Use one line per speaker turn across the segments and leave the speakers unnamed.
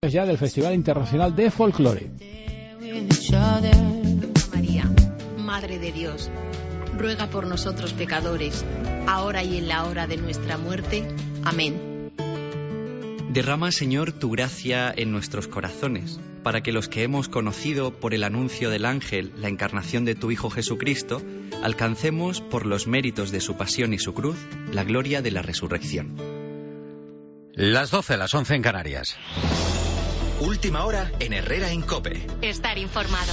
participantes ya del Festival Internacional de Folclore.
María, Madre de Dios, ruega por nosotros pecadores, ahora y en la hora de nuestra muerte. Amén.
Derrama, Señor, tu gracia en nuestros corazones, para que los que hemos conocido por el anuncio del ángel la encarnación de tu Hijo Jesucristo, alcancemos, por los méritos de su pasión y su cruz, la gloria de la resurrección.
Las 12, las 11 en Canarias.
Última hora en Herrera en COPE.
Estar informado.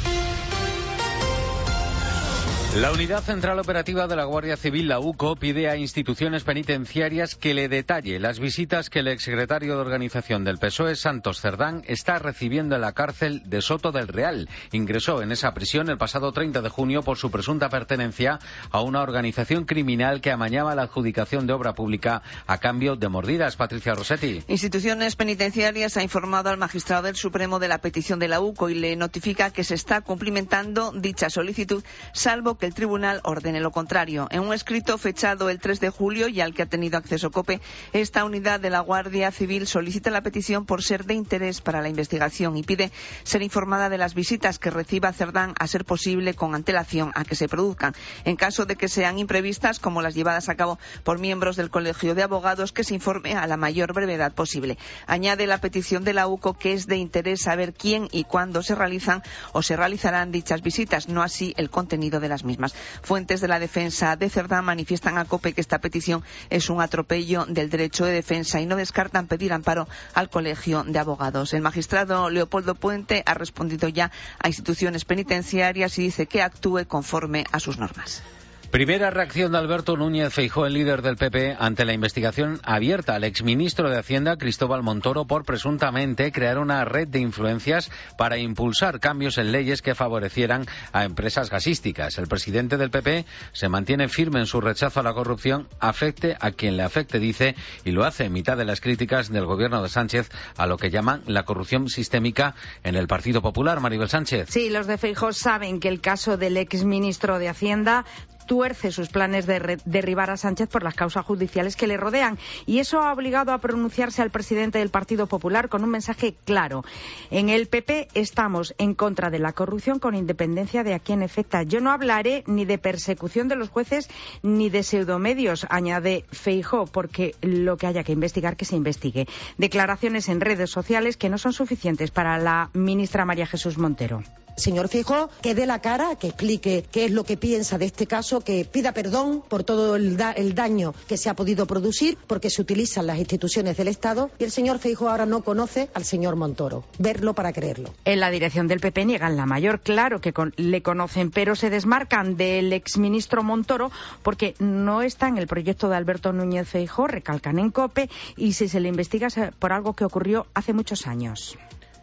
La Unidad Central Operativa de la Guardia Civil, la UCO, pide a instituciones penitenciarias que le detalle las visitas que el exsecretario de Organización del PSOE, Santos Cerdán, está recibiendo en la cárcel de Soto del Real. Ingresó en esa prisión el pasado 30 de junio por su presunta pertenencia a una organización criminal que amañaba la adjudicación de obra pública a cambio de mordidas. Patricia Rossetti.
Instituciones Penitenciarias ha informado al magistrado del Supremo de la petición de la UCO y le notifica que se está cumplimentando dicha solicitud, salvo que el tribunal ordene lo contrario. En un escrito fechado el 3 de julio y al que ha tenido acceso COPE, esta unidad de la Guardia Civil solicita la petición por ser de interés para la investigación y pide ser informada de las visitas que reciba Cerdán, a ser posible con antelación a que se produzcan. En caso de que sean imprevistas, como las llevadas a cabo por miembros del Colegio de Abogados, que se informe a la mayor brevedad posible. Añade la petición de la UCO que es de interés saber quién y cuándo se realizan o se realizarán dichas visitas, no así el contenido de las mismas. Fuentes de la defensa de Cerdán manifiestan a COPE que esta petición es un atropello del derecho de defensa y no descartan pedir amparo al Colegio de Abogados. El magistrado Leopoldo Puente ha respondido ya a instituciones penitenciarias y dice que actúe conforme a sus normas.
Primera reacción de Alberto Núñez Feijóo, el líder del PP, ante la investigación abierta al exministro de Hacienda, Cristóbal Montoro, por presuntamente crear una red de influencias para impulsar cambios en leyes que favorecieran a empresas gasísticas. El presidente del PP se mantiene firme en su rechazo a la corrupción, afecte a quien le afecte, dice, y lo hace en mitad de las críticas del gobierno de Sánchez a lo que llaman la corrupción sistémica en el Partido Popular. Maribel Sánchez.
Sí, los de Feijóo saben que el caso del exministro de Hacienda tuerce sus planes de derribar a Sánchez por las causas judiciales que le rodean. Y eso ha obligado a pronunciarse al presidente del Partido Popular con un mensaje claro. En el PP estamos en contra de la corrupción con independencia de a quién afecta. Yo no hablaré ni de persecución de los jueces ni de pseudomedios, añade Feijóo, porque lo que haya que investigar, que se investigue. Declaraciones en redes sociales que no son suficientes para la ministra María Jesús Montero.
Señor Feijóo, que dé la cara, que explique qué es lo que piensa de este caso, que pida perdón por todo el daño que se ha podido producir, porque se utilizan las instituciones del Estado, y el señor Feijóo ahora no conoce al señor Montoro. Verlo para creerlo.
En la dirección del PP niegan la mayor, claro que le conocen, pero se desmarcan del exministro Montoro porque no está en el proyecto de Alberto Núñez Feijóo, recalcan en COPE, y si se le investiga por algo que ocurrió hace muchos años.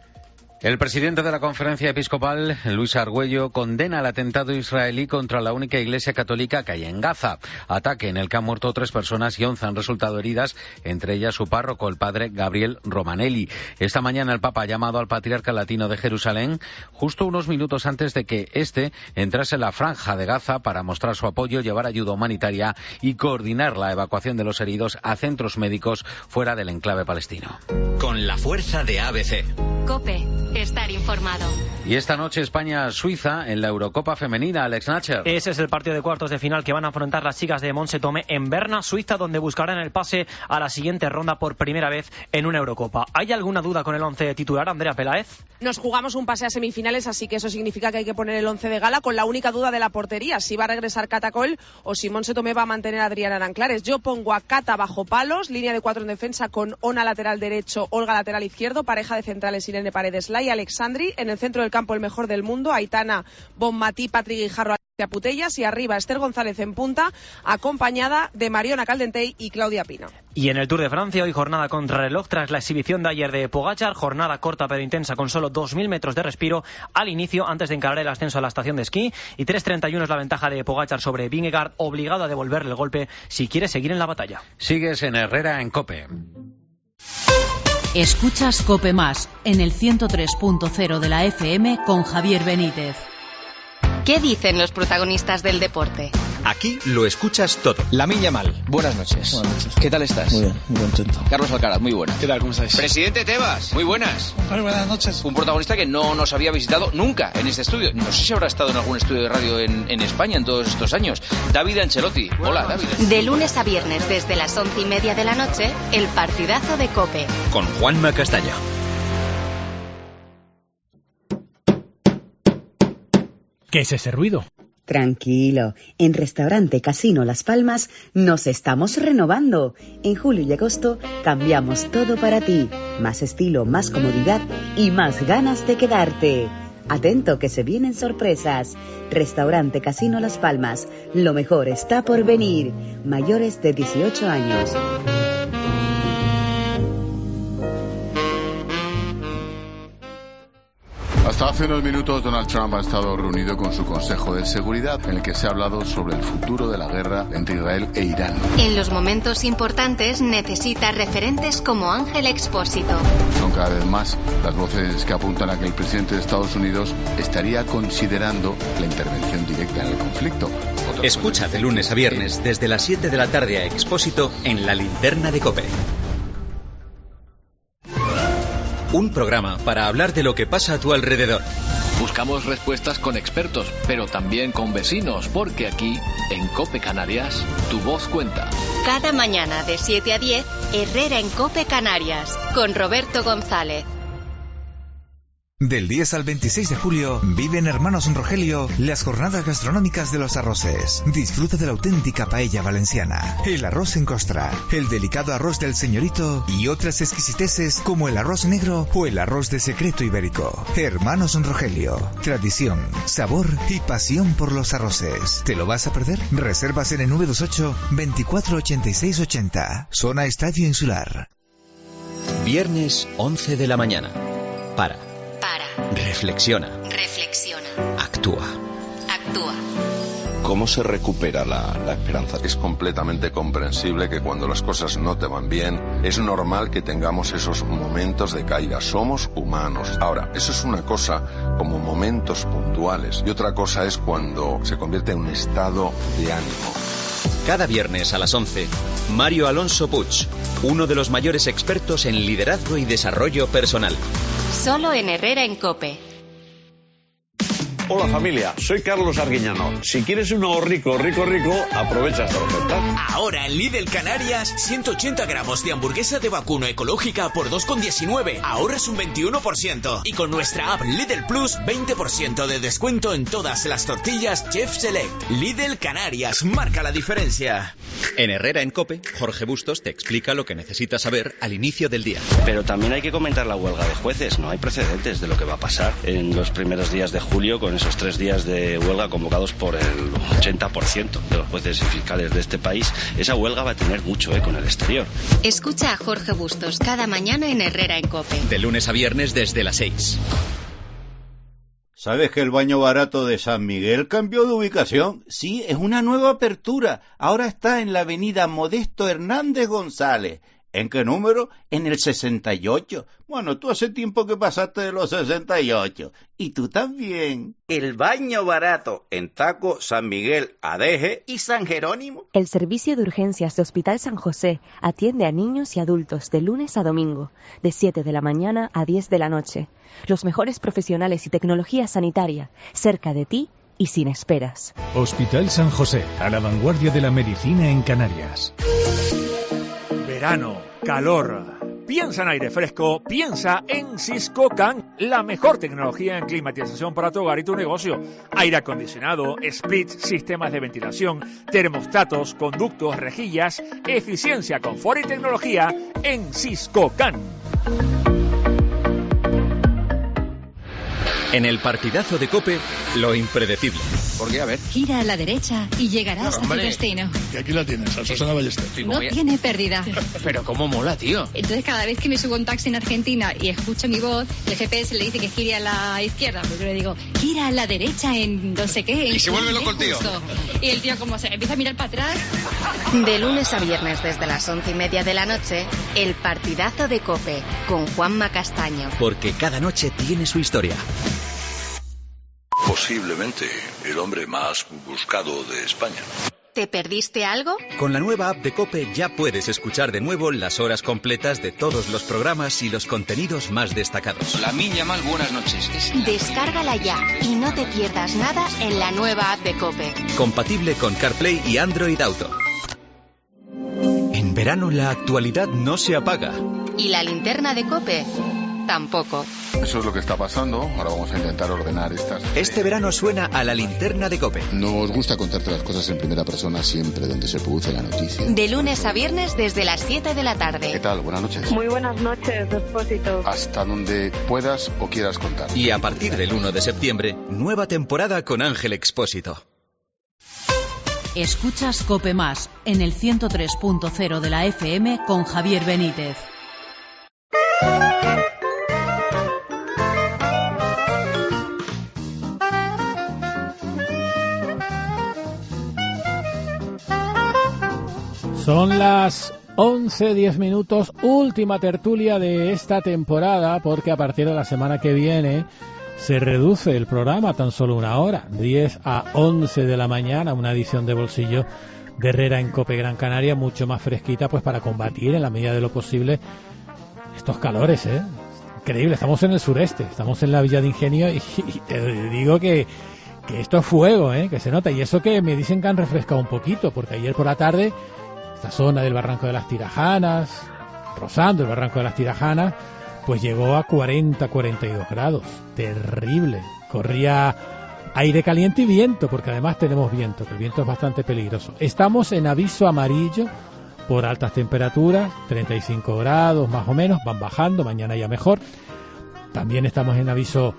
El presidente de la Conferencia Episcopal, Luis Argüello, condena el atentado israelí contra la única iglesia católica que hay en Gaza. Ataque en el que han muerto 3 personas y 11 han resultado heridas, entre ellas su párroco, el padre Gabriel Romanelli. Esta mañana el Papa ha llamado al patriarca latino de Jerusalén justo unos minutos antes de que éste entrase en la franja de Gaza para mostrar su apoyo, llevar ayuda humanitaria y coordinar la evacuación de los heridos a centros médicos fuera del enclave palestino.
Con la fuerza de ABC.
COPE. Estar informado.
Y esta noche España-Suiza en la Eurocopa femenina, Alex Nacher.
Ese es el partido de cuartos de final que van a afrontar las chicas de Montse Tomé en Berna, Suiza, donde buscarán el pase a la siguiente ronda por primera vez en una Eurocopa. ¿Hay alguna duda con el 11 titular, Andrea Peláez?
Nos jugamos un pase a semifinales, así que eso significa que hay que poner el 11 de gala, con la única duda de la portería, si va a regresar Catacol o si Montse Tomé va a mantener a Adriana Aranclares. Yo pongo a Cata bajo palos, línea de 4 en defensa con Ona lateral derecho, Olga lateral izquierdo, pareja de centrales Irene Paredes Lai y Alexandri. En el centro del campo el mejor del mundo, Aitana Bonmatí, Patrick Guijarro, Alicia Putellas, y arriba Esther González en punta, acompañada de Mariona Caldentey y Claudia Pino.
Y en el Tour de Francia, hoy jornada contrarreloj tras la exhibición de ayer de Pogačar, jornada corta pero intensa con solo 2.000 metros de respiro al inicio antes de encarar el ascenso a la estación de esquí, y 3.31 es la ventaja de Pogačar sobre Vingegaard, obligado a devolverle el golpe si quiere seguir en la batalla.
Sigues en Herrera en COPE.
Escuchas COPE Más en el 103.0 de la FM con Javier Benítez. ¿Qué dicen los protagonistas del deporte?
Aquí lo escuchas todo.
Lamine Yamal, buenas noches.
Buenas noches.
¿Qué tal estás?
Muy bien, muy contento.
Carlos Alcaraz, muy buena.
¿Qué tal, cómo estáis?
Presidente Tebas, muy buenas.
Muy buenas noches.
Un protagonista que no nos había visitado nunca en este estudio. No sé si habrá estado en algún estudio de radio en España en todos estos años. David Ancelotti. Hola, David.
De lunes a viernes desde las 11:30 de la noche, el partidazo de COPE.
Con Juanma Castaño.
¿Qué es ese ruido?
Tranquilo, en Restaurante Casino Las Palmas nos estamos renovando. En julio y agosto cambiamos todo para ti. Más estilo, más comodidad y más ganas de quedarte. Atento que se vienen sorpresas. Restaurante Casino Las Palmas, lo mejor está por venir. Mayores de 18 años.
Hasta hace unos minutos Donald Trump ha estado reunido con su Consejo de Seguridad, en el que se ha hablado sobre el futuro de la guerra entre Israel e Irán.
En los momentos importantes necesita referentes como Ángel Expósito.
Son cada vez más las voces que apuntan a que el presidente de Estados Unidos estaría considerando la intervención directa en el conflicto.
Escucha de lunes a viernes desde las 7 de la tarde a Expósito en La Linterna de COPE. Un programa para hablar de lo que pasa a tu alrededor.
Buscamos respuestas con expertos, pero también con vecinos, porque aquí, en COPE Canarias, tu voz cuenta.
Cada mañana de 7 a 10, Herrera en COPE Canarias, con Roberto González.
Del 10 al 26 de julio, vive en Hermanos Rogelio las jornadas gastronómicas de los arroces. Disfruta de la auténtica paella valenciana, el arroz en costra, el delicado arroz del señorito y otras exquisiteces como el arroz negro o el arroz de secreto ibérico. Hermanos Rogelio, tradición, sabor y pasión por los arroces. ¿Te lo vas a perder? Reservas en el 928 24 86 80. Zona Estadio Insular.
Viernes 11 de la mañana. Reflexiona. Actúa.
¿Cómo se recupera la esperanza? Es completamente comprensible que cuando las cosas no te van bien, es normal que tengamos esos momentos de caída. Somos humanos. Ahora, eso es una cosa como momentos puntuales y otra cosa es cuando se convierte en un estado de ánimo.
Cada viernes a las 11, Mario Alonso Puig, uno de los mayores expertos en liderazgo y desarrollo personal.
Solo en Herrera en COPE.
Hola familia, soy Carlos Arguiñano. Si quieres un ahorrico rico, aprovecha esta oferta.
Ahora en Lidl Canarias, 180 gramos de hamburguesa de vacuno ecológica por 2,19. Ahorras un 21%. Y con nuestra app Lidl Plus, 20% de descuento en todas las tortillas Chef Select. Lidl Canarias, marca la diferencia.
En Herrera en COPE, Jorge Bustos te explica lo que necesitas saber al inicio del día.
Pero también hay que comentar la huelga de jueces. No hay precedentes de lo que va a pasar en los primeros días de julio con esos 3 días de huelga convocados por el 80% de los jueces y fiscales de este país. Esa huelga va a tener mucho eco en el exterior.
Escucha a Jorge Bustos cada mañana en Herrera en COPE.
De lunes a viernes desde las 6.
¿Sabes que el baño barato de San Miguel cambió de ubicación? Sí, es una nueva apertura. Ahora está en la avenida Modesto Hernández González. ¿En qué número? En el 68. Bueno, tú hace tiempo que pasaste de los 68. Y tú también. El baño barato en Taco, San Miguel, Adeje y San Jerónimo.
El servicio de urgencias de Hospital San José atiende a niños y adultos de lunes a domingo, de 7 de la mañana a 10 de la noche. Los mejores profesionales y tecnología sanitaria, cerca de ti y sin esperas.
Hospital San José, a la vanguardia de la medicina en Canarias.
Verano, calor. Piensa en aire fresco, piensa en Siscocan, la mejor tecnología en climatización para tu hogar y tu negocio. Aire acondicionado, splits, sistemas de ventilación, termostatos, conductos, rejillas, eficiencia, confort y tecnología en Siscocan.
En el partidazo de COPE, lo impredecible.
Porque, a ver...
Gira a la derecha y llegarás a tu destino.
Y aquí la tienes, a Susana Ballester.
No tiene pérdida.
Pero cómo mola, tío.
Entonces, cada vez que me subo a un taxi en Argentina y escucho mi voz, el GPS le dice que gire a la izquierda. Pues yo le digo, gira a la derecha en no sé qué.
Y se vuelve loco el tío.
Y el tío, como se empieza a mirar para atrás...
De lunes a viernes desde las 11:30 de la noche, el partidazo de COPE, con Juanma Castaño.
Porque cada noche tiene su historia.
posiblemente el hombre más buscado de España.
¿Te perdiste algo?
Con la nueva app de COPE ya puedes escuchar de nuevo las horas completas de todos los programas y los contenidos más destacados.
Lamine Yamal, buenas noches.
Descárgala ya y no te pierdas nada en la nueva app de COPE.
Compatible con CarPlay y Android Auto. En verano la actualidad no se apaga.
¿Y la linterna de COPE? Tampoco.
Eso es lo que está pasando. Ahora vamos a intentar ordenar estas.
Este verano suena a la linterna de COPE.
Nos gusta contarte las cosas en primera persona siempre donde se produce la noticia.
De lunes a viernes desde las 7 de la tarde.
¿Qué tal? Buenas noches.
Muy buenas noches, Expósito.
Hasta donde puedas o quieras contar.
Y a partir del 1 de septiembre, nueva temporada con Ángel Expósito.
Escuchas COPE Más en el 103.0 de la FM con Javier Benítez.
Son las 11:10 minutos, última tertulia de esta temporada, porque a partir de la semana que viene se reduce el programa a tan solo una hora, 10 a 11 de la mañana, una edición de bolsillo de Herrera en COPE Gran Canaria, mucho más fresquita, pues para combatir en la medida de lo posible estos calores, increíble. Estamos en el sureste, estamos en la Villa de Ingenio y te digo que esto es fuego, que se nota, y eso que me dicen que han refrescado un poquito, porque ayer por la tarde esta zona del Barranco de las Tirajanas, rozando el Barranco de las Tirajanas, pues llegó a 40-42 grados. Terrible. Corría aire caliente y viento, porque además tenemos viento, que el viento es bastante peligroso. Estamos en aviso amarillo por altas temperaturas, 35 grados más o menos, van bajando, mañana ya mejor. También estamos en aviso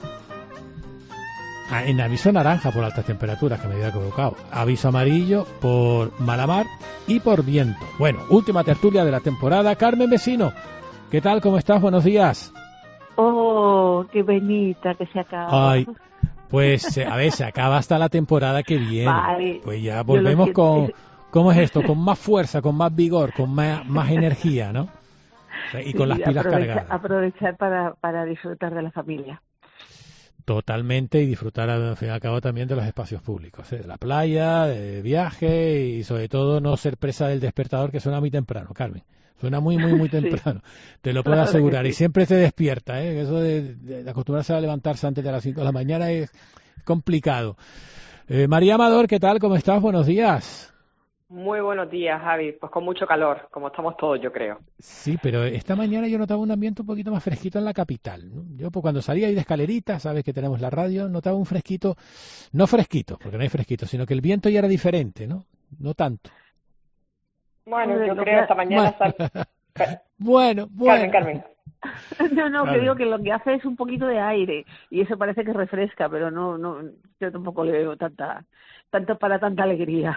naranja por altas temperaturas, que me había equivocado. Aviso amarillo por mala mar y por viento. Bueno, última tertulia de la temporada. Carmen Vecino, ¿qué tal? ¿Cómo estás? Buenos días.
Oh, qué bonita que se acaba.
Ay, pues a ver, se acaba hasta la temporada que viene. Vale, pues ya volvemos con... ¿Cómo es esto? Con más fuerza, con más vigor, con más energía, ¿no? Y con las pilas cargadas.
Aprovechar para disfrutar de la familia.
Totalmente, y disfrutar al fin y al cabo también de los espacios públicos, de la playa, de viaje, y sobre todo no ser presa del despertador, que suena muy temprano, Carmen. Suena muy temprano, sí. Te lo puedo asegurar, sí. Y siempre te despierta, eso de acostumbrarse a levantarse antes de las 5 de la mañana es complicado. María Amador, ¿qué tal? ¿Cómo estás? Buenos días.
Muy buenos días, Javi. Pues con mucho calor, como estamos todos, yo creo.
Sí, pero esta mañana yo notaba un ambiente un poquito más fresquito en la capital, ¿no? Yo pues, cuando salía ahí de escalerita, sabes que tenemos la radio, notaba un fresquito, no fresquito, porque no hay fresquito, sino que el viento ya era diferente, ¿no? No tanto.
Bueno, yo creo esta mañana...
Bueno.
Carmen.
No, que digo que lo que hace es un poquito de aire, y eso parece que refresca, pero no, yo tampoco le veo tanto para tanta alegría.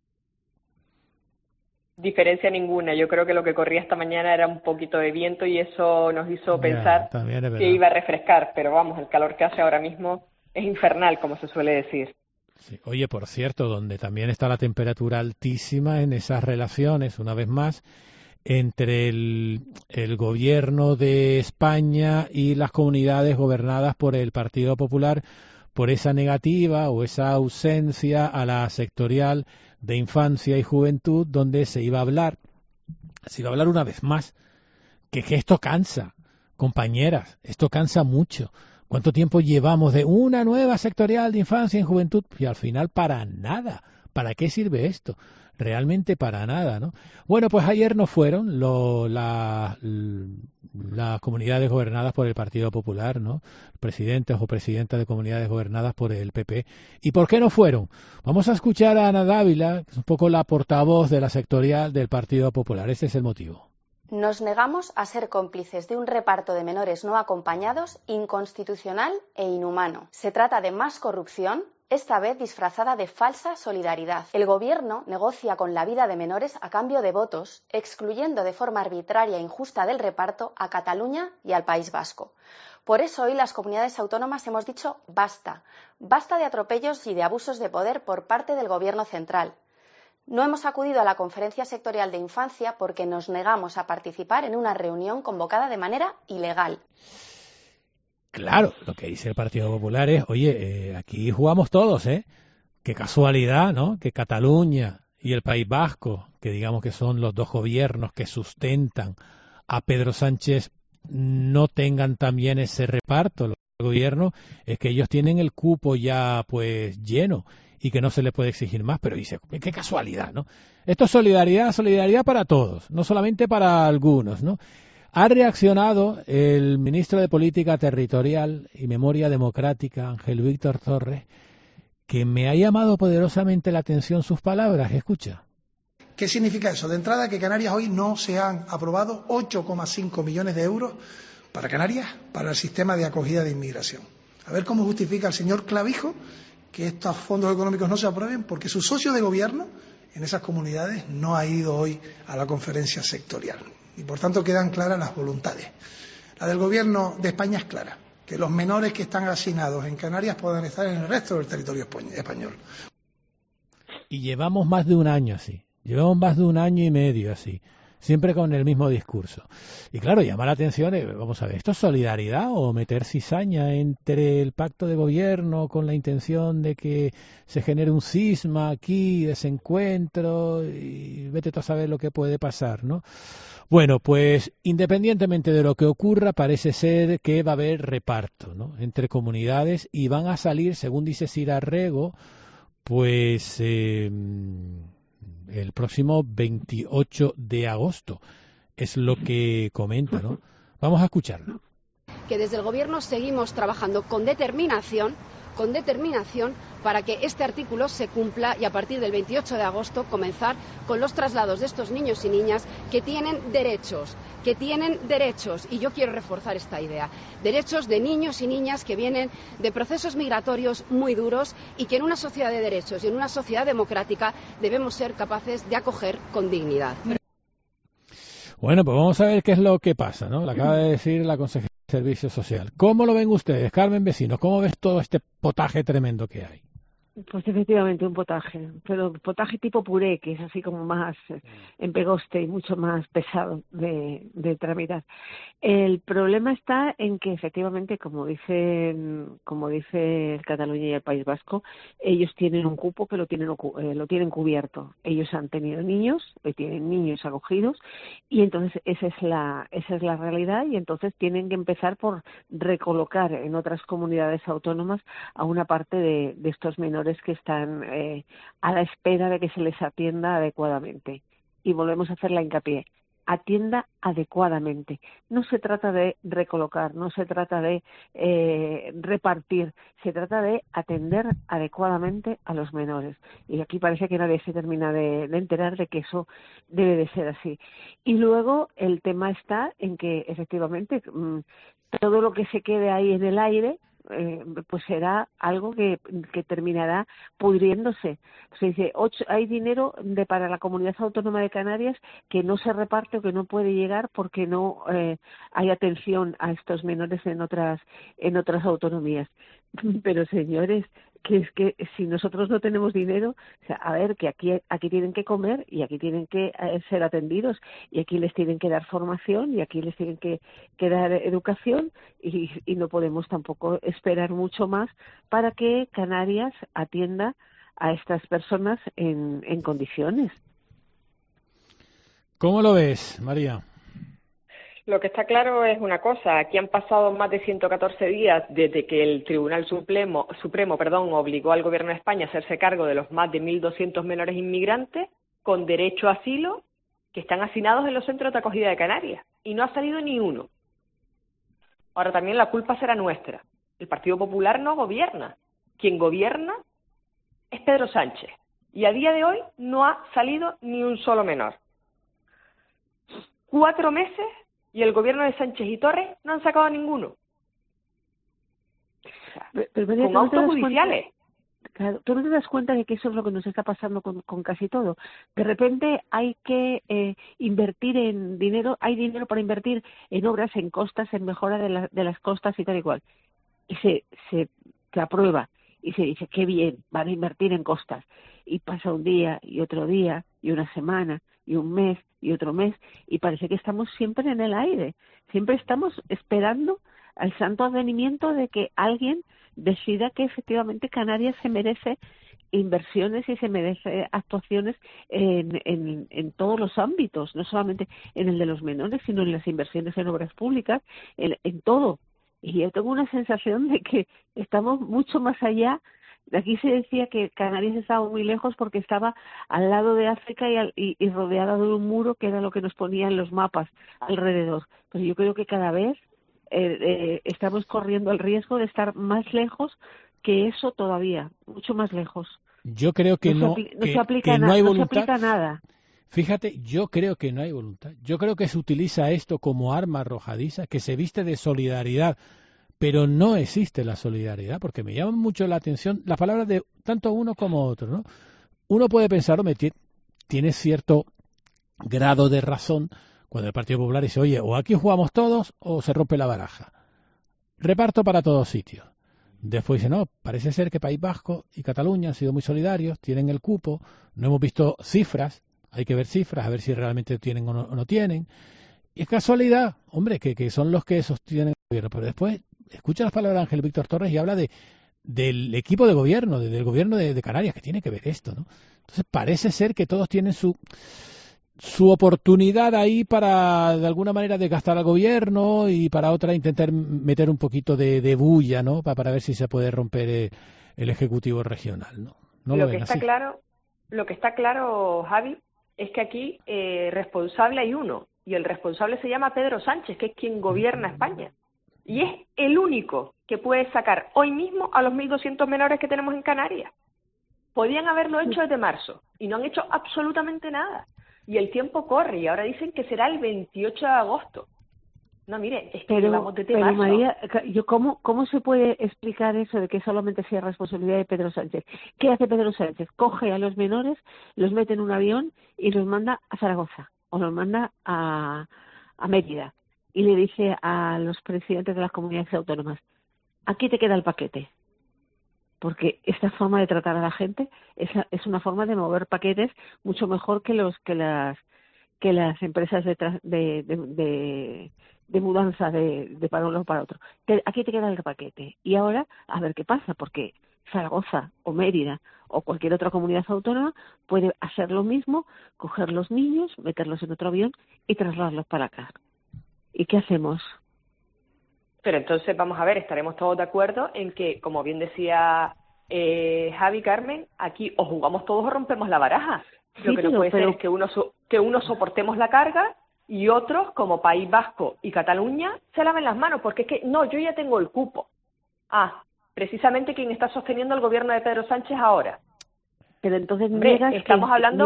Diferencia ninguna. Yo creo que lo que corría esta mañana era un poquito de viento y eso nos hizo pensar que iba a refrescar, pero vamos, el calor que hace ahora mismo es infernal, como se suele decir.
Sí. Oye, por cierto, donde también está la temperatura altísima en esas relaciones, una vez más, entre el gobierno de España y las comunidades gobernadas por el Partido Popular, por esa negativa o esa ausencia a la sectorial de infancia y juventud, donde se iba a hablar una vez más, que esto cansa, compañeras, esto cansa mucho. ¿Cuánto tiempo llevamos de una nueva sectorial de infancia y juventud? Y al final para nada. ¿Para qué sirve esto? Realmente para nada, ¿no? Bueno, pues ayer no fueron las comunidades gobernadas por el Partido Popular, ¿no? Presidentes o presidentas de comunidades gobernadas por el PP. ¿Y por qué no fueron? Vamos a escuchar a Ana Dávila, que es un poco la portavoz de la sectorial del Partido Popular. Ese es el motivo.
Nos negamos a ser cómplices de un reparto de menores no acompañados inconstitucional e inhumano. Se trata de más corrupción, esta vez disfrazada de falsa solidaridad. El Gobierno negocia con la vida de menores a cambio de votos, excluyendo de forma arbitraria e injusta del reparto a Cataluña y al País Vasco. Por eso hoy las comunidades autónomas hemos dicho basta. Basta de atropellos y de abusos de poder por parte del Gobierno central. No hemos acudido a la Conferencia Sectorial de Infancia porque nos negamos a participar en una reunión convocada de manera ilegal.
claro, lo que dice el Partido Popular es, oye, aquí jugamos todos, ¿eh? Qué casualidad, ¿no? Que Cataluña y el País Vasco, que digamos que son los dos gobiernos que sustentan a Pedro Sánchez, no tengan también ese reparto. Los gobiernos es que ellos tienen el cupo ya pues lleno y que no se le puede exigir más, pero dice, qué casualidad, ¿no? Esto es solidaridad para todos, no solamente para algunos, ¿no? Ha reaccionado el ministro de Política Territorial y Memoria Democrática, Ángel Víctor Torres, que me ha llamado poderosamente la atención sus palabras. Escucha.
¿Qué significa eso? De entrada, que Canarias hoy no se han aprobado 8,5 millones de euros para Canarias, para el sistema de acogida de inmigración. A ver cómo justifica el señor Clavijo que estos fondos económicos no se aprueben, porque su socio de gobierno en esas comunidades no ha ido hoy a la conferencia sectorial. Y por tanto quedan claras las voluntades. La del gobierno de España es clara, que los menores que están asignados en Canarias puedan estar en el resto del territorio español.
Y llevamos más de un año así, llevamos más de un año y medio así, siempre con el mismo discurso. Y claro, llama la atención, vamos a ver, ¿esto es solidaridad o meter cizaña entre el pacto de gobierno con la intención de que se genere un cisma aquí, desencuentro, y vete tú a saber lo que puede pasar, ¿no? Bueno, pues independientemente de lo que ocurra, parece ser que va a haber reparto, ¿no?, entre comunidades, y van a salir, según dice Sira Rego, pues el próximo 28 de agosto. Es lo que comenta, ¿no? Vamos a escucharlo.
Que desde el Gobierno seguimos trabajando con determinación para que este artículo se cumpla y a partir del 28 de agosto comenzar con los traslados de estos niños y niñas que tienen derechos. Y yo quiero reforzar esta idea. Derechos de niños y niñas que vienen de procesos migratorios muy duros y que en una sociedad de derechos y en una sociedad democrática debemos ser capaces de acoger con dignidad.
Bueno, pues vamos a ver qué es lo que pasa, ¿no? Lo acaba de decir la consejera de Servicio Social. ¿Cómo lo ven ustedes, Carmen Vecinos? ¿Cómo ves todo este potaje tremendo que hay?
Pues efectivamente un potaje, pero potaje tipo puré, que es así como más empegoste y mucho más pesado de tramitar. El problema está en que efectivamente, como dice el Cataluña y el País Vasco, ellos tienen un cupo que lo tienen cubierto. Ellos han tenido niños, tienen niños acogidos, y entonces esa es la realidad, y entonces tienen que empezar por recolocar en otras comunidades autónomas a una parte de estos menores que están a la espera de que se les atienda adecuadamente. Y volvemos a hacer la hincapié. Atienda adecuadamente. No se trata de recolocar, no se trata de repartir, se trata de atender adecuadamente a los menores. Y aquí parece que nadie se termina de enterar de que eso debe de ser así. Y luego el tema está en que efectivamente todo lo que se quede ahí en el aire pues será algo que terminará pudriéndose. Se dice, hay dinero para la Comunidad Autónoma de Canarias que no se reparte o que no puede llegar porque no hay atención a estos menores en otras autonomías. Pero señores, que es que si nosotros no tenemos dinero, o sea, a ver, que aquí tienen que comer y aquí tienen que ser atendidos y aquí les tienen que dar formación y aquí les tienen que dar educación y no podemos tampoco esperar mucho más para que Canarias atienda a estas personas en condiciones.
¿Cómo lo ves, María?
Lo que está claro es una cosa, aquí han pasado más de 114 días desde que el Tribunal Supremo obligó al Gobierno de España a hacerse cargo de los más de 1.200 menores inmigrantes con derecho a asilo que están hacinados en los centros de acogida de Canarias, y no ha salido ni uno. Ahora también la culpa será nuestra. El Partido Popular no gobierna. Quien gobierna es Pedro Sánchez, y a día de hoy no ha salido ni un solo menor. 4 meses y el gobierno de Sánchez y Torres no han sacado a ninguno. O sea, con autos judiciales.
Claro, tú no te das cuenta de que eso es lo que nos está pasando con casi todo. De repente hay que invertir en dinero, hay dinero para invertir en obras, en costas, en mejora de las costas y tal y cual. Y se aprueba y se dice, qué bien, van a invertir en costas. Y pasa un día y otro día y una semana y un mes y otro mes, y parece que estamos siempre en el aire, siempre estamos esperando al santo advenimiento de que alguien decida que efectivamente Canarias se merece inversiones y se merece actuaciones en todos los ámbitos, no solamente en el de los menores, sino en las inversiones en obras públicas, en todo. Y yo tengo una sensación de que estamos mucho más allá. Aquí se decía que Canarias estaba muy lejos porque estaba al lado de África y rodeada de un muro, que era lo que nos ponían los mapas alrededor. Pero yo creo que cada vez estamos corriendo el riesgo de estar más lejos que eso todavía, mucho más lejos.
Yo creo que no hay voluntad.
No se aplica nada.
Fíjate, yo creo que no hay voluntad. Yo creo que se utiliza esto como arma arrojadiza, que se viste de solidaridad, pero no existe la solidaridad, porque me llama mucho la atención las palabras de tanto uno como otro, ¿no? Uno puede pensar, tiene cierto grado de razón cuando el Partido Popular dice, oye, o aquí jugamos todos o se rompe la baraja. Reparto para todos sitios. Después dice, no, parece ser que País Vasco y Cataluña han sido muy solidarios, tienen el cupo, no hemos visto cifras, hay que ver cifras, a ver si realmente tienen o no tienen. Y es casualidad, hombre, que son los que sostienen el gobierno. Pero después escucha las palabras de Ángel Víctor Torres y habla del equipo de gobierno, del gobierno de Canarias, que tiene que ver esto, ¿no? Entonces parece ser que todos tienen su oportunidad ahí para, de alguna manera, desgastar al gobierno y para otra intentar meter un poquito de bulla, ¿no? Para ver si se puede romper el Ejecutivo regional, ¿no?
Lo que está claro, Javi, es que aquí responsable hay uno, y el responsable se llama Pedro Sánchez, que es quien gobierna España. Y es el único que puede sacar hoy mismo a los 1.200 menores que tenemos en Canarias. Podían haberlo hecho desde marzo, y no han hecho absolutamente nada. Y el tiempo corre, y ahora dicen que será el 28 de agosto. No, mire, es que llevamos desde marzo.
María, ¿cómo se puede explicar eso de que solamente sea responsabilidad de Pedro Sánchez? ¿Qué hace Pedro Sánchez? Coge a los menores, los mete en un avión y los manda a Zaragoza, o los manda a Mérida, y le dice a los presidentes de las comunidades autónomas, aquí te queda el paquete. Porque esta forma de tratar a la gente es una forma de mover paquetes mucho mejor que las empresas de mudanza de para uno para otro. Aquí te queda el paquete. Y ahora, a ver qué pasa, porque Zaragoza o Mérida o cualquier otra comunidad autónoma puede hacer lo mismo, coger los niños, meterlos en otro avión y trasladarlos para acá. ¿Y qué hacemos?
Pero entonces, vamos a ver, estaremos todos de acuerdo en que, como bien decía Javi, Carmen, aquí o jugamos todos o rompemos la baraja. Lo que no puede ser es que uno soportemos la carga y otros, como País Vasco y Cataluña, se laven las manos, porque es que, no, yo ya tengo el cupo. Precisamente quien está sosteniendo el gobierno de Pedro Sánchez ahora.
Pero entonces
estamos hablando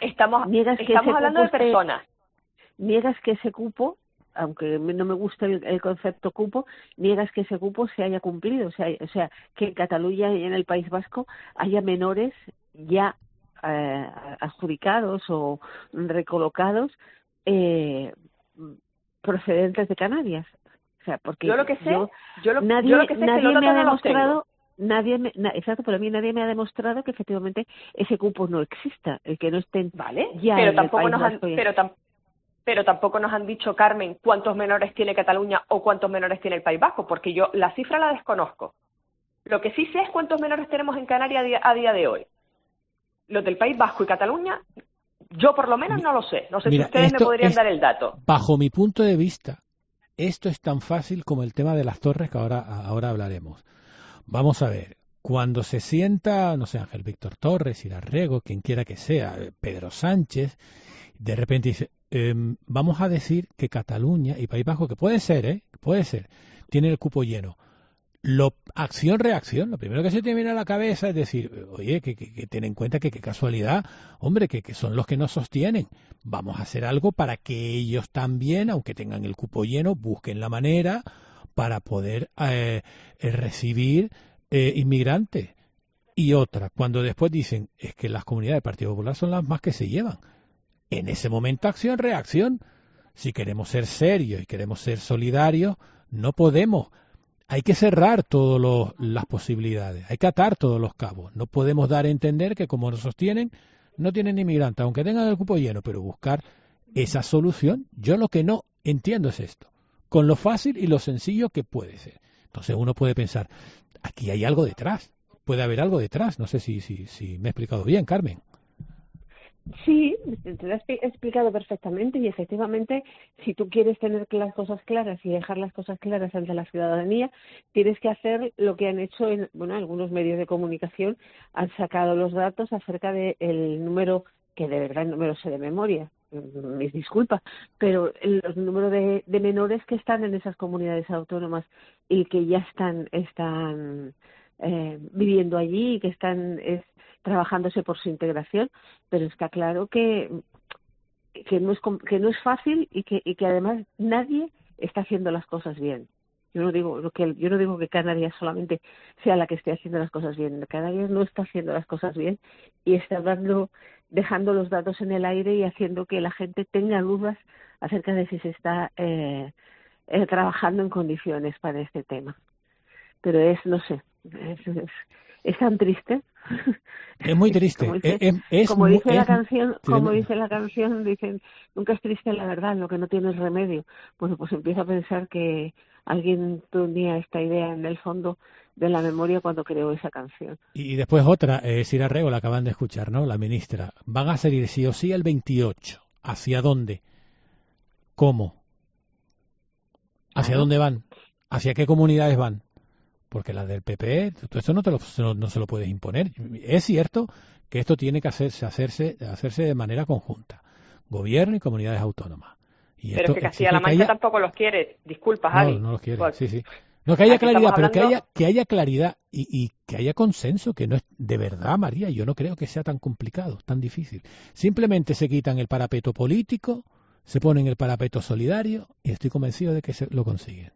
de personas.
Niegas que ese cupo, aunque no me gusta el concepto cupo, niegas que ese cupo se haya cumplido. O sea, que en Cataluña y en el País Vasco haya menores ya adjudicados o recolocados procedentes de Canarias. O sea, porque nadie me ha demostrado, exacto, pero a mí nadie me ha demostrado que efectivamente ese cupo no exista, el que no estén ya
pero
en
tampoco
el País Vasco.
Pero tampoco nos han dicho, Carmen, cuántos menores tiene Cataluña o cuántos menores tiene el País Vasco, porque yo la cifra la desconozco. Lo que sí sé es cuántos menores tenemos en Canarias a día de hoy. Los del País Vasco y Cataluña, yo por lo menos no lo sé. No sé si ustedes me podrían dar el dato.
Bajo mi punto de vista, esto es tan fácil como el tema de las torres que ahora hablaremos. Vamos a ver, cuando se sienta, no sé, Ángel Víctor Torres, Irarrego, quien quiera que sea, Pedro Sánchez, de repente dice, vamos a decir que Cataluña y País Vasco, que puede ser, tiene el cupo lleno. Acción-reacción, lo primero que se te viene a la cabeza es decir, oye, que ten en cuenta que qué casualidad, hombre, que son los que nos sostienen. Vamos a hacer algo para que ellos también, aunque tengan el cupo lleno, busquen la manera para poder recibir inmigrantes. Y otra, cuando después dicen, es que las comunidades del Partido Popular son las más que se llevan. En ese momento, acción-reacción. Si queremos ser serios y queremos ser solidarios, no podemos. Hay que cerrar todas las posibilidades, hay que atar todos los cabos. No podemos dar a entender que como nos sostienen, no tienen inmigrantes, aunque tengan el cupo lleno, pero buscar esa solución. Yo lo que no entiendo es esto. con lo fácil y lo sencillo que puede ser. Entonces uno puede pensar, aquí hay algo detrás, puede haber algo detrás. No sé si me he explicado bien, Carmen.
Sí, te lo he explicado perfectamente, y efectivamente, si tú quieres tener las cosas claras y dejar las cosas claras ante la ciudadanía, tienes que hacer lo que han hecho algunos medios de comunicación. Han sacado los datos acerca del número, que de verdad el número sé de memoria, mis disculpas, pero los números de menores que están en esas comunidades autónomas y que ya están viviendo allí y que están trabajándose por su integración, pero está claro que no es fácil y que además nadie está haciendo las cosas bien. Yo no digo que Canarias solamente sea la que esté haciendo las cosas bien. Canarias no está haciendo las cosas bien y está dejando los datos en el aire y haciendo que la gente tenga dudas acerca de si se está trabajando en condiciones para este tema. Pero no sé, es tan triste.
Es muy triste.
Como dice la canción, dicen, nunca es triste la verdad, lo que no tiene es remedio. Bueno, pues empiezo a pensar que alguien tenía esta idea en el fondo de la memoria cuando creó esa canción.
Y después otra, Sira Rego, la acaban de escuchar, ¿no? La ministra. Van a salir sí o sí el 28. ¿Hacia dónde? ¿Cómo? ¿Hacia dónde van? ¿Hacia qué comunidades van? Porque las del PP, todo esto no se lo puedes imponer. Es cierto que esto tiene que hacerse de manera conjunta. Gobierno y comunidades autónomas. Y
pero es que Castilla-La Mancha tampoco los quiere. Disculpa, Javi.
No los quiere, sí. No, que haya claridad, pero que haya claridad y que haya consenso, que no es de verdad, María. Yo no creo que sea tan complicado, tan difícil. Simplemente se quitan el parapeto político, se ponen el parapeto solidario y estoy convencido de que lo consiguen.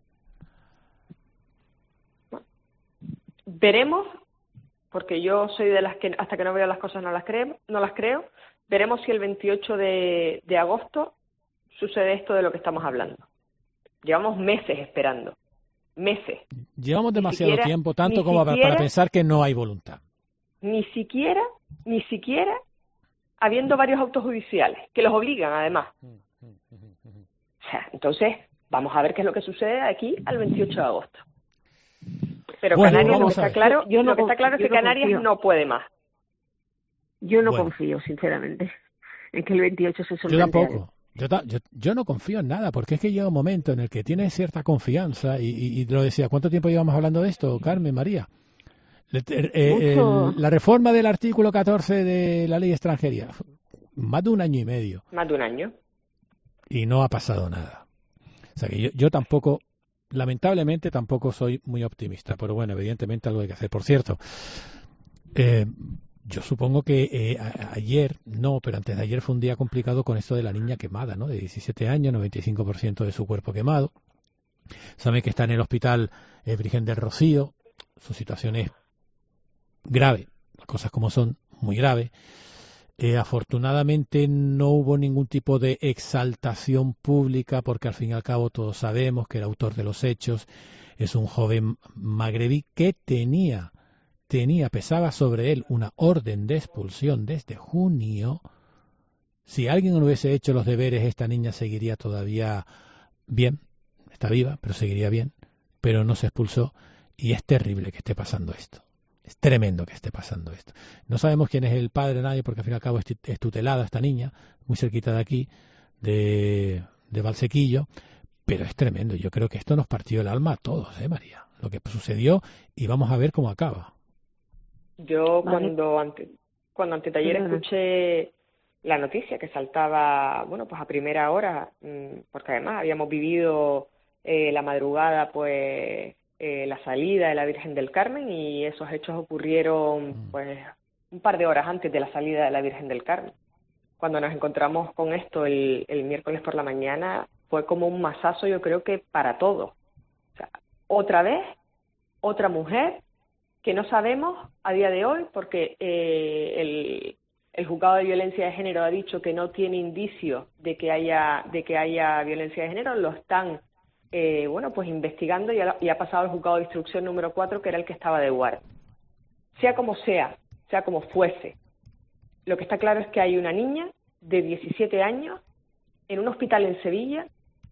Veremos, porque yo soy de las que hasta que no veo las cosas no las creo. Veremos si el 28 de agosto sucede esto de lo que estamos hablando. Llevamos meses esperando. Meses.
Llevamos demasiado tiempo, tanto como para pensar que no hay voluntad.
Ni siquiera habiendo varios autos judiciales, que los obligan además. O sea, entonces, vamos a ver qué es lo que sucede de aquí al 28 de agosto. Pero bueno, Canarias, lo que está claro es que Canarias no puede más.
Yo no confío, sinceramente, en que el 28 se solvente.
Yo tampoco. Yo no confío en nada, porque es que llega un momento en el que tienes cierta confianza, y lo decía, ¿cuánto tiempo llevamos hablando de esto, Carmen, María? La reforma del artículo 14 de la ley de extranjería, más de 1 año y medio.
Más de 1 año. Y
no ha pasado nada. O sea que yo tampoco... Lamentablemente tampoco soy muy optimista, pero bueno, evidentemente algo hay que hacer. Por cierto, yo supongo que ayer, pero antes de ayer fue un día complicado con esto de la niña quemada, ¿no? De 17 años, 95% de su cuerpo quemado. Saben que está en el hospital Virgen del Rocío, su situación es grave, las cosas como son, muy grave. Afortunadamente no hubo ningún tipo de exaltación pública, porque al fin y al cabo todos sabemos que el autor de los hechos es un joven magrebí que pesaba sobre él una orden de expulsión desde junio. Si alguien no hubiese hecho los deberes, esta niña seguiría todavía bien, está viva, pero seguiría bien, pero no se expulsó, y es terrible que esté pasando esto. Es tremendo que esté pasando esto. No sabemos quién es el padre de nadie, porque al fin y al cabo es tutelada esta niña, muy cerquita de aquí, de Valsequillo, pero es tremendo. Yo creo que esto nos partió el alma a todos, María, lo que sucedió, y vamos a ver cómo acaba.
Yo cuando anteayer escuché la noticia que saltaba, pues a primera hora, porque además habíamos vivido la madrugada, pues la salida de la Virgen del Carmen, y esos hechos ocurrieron pues un par de horas antes de la salida de la Virgen del Carmen. Cuando nos encontramos con esto el miércoles por la mañana, fue como un mazazo, yo creo que para todos. O sea, otra vez, otra mujer que no sabemos a día de hoy, porque el juzgado de violencia de género ha dicho que no tiene indicios de que haya violencia de género. Lo están pues investigando, y ha pasado al juzgado de instrucción número 4, que era el que estaba de guardia. Sea como fuese, lo que está claro es que hay una niña de 17 años en un hospital en Sevilla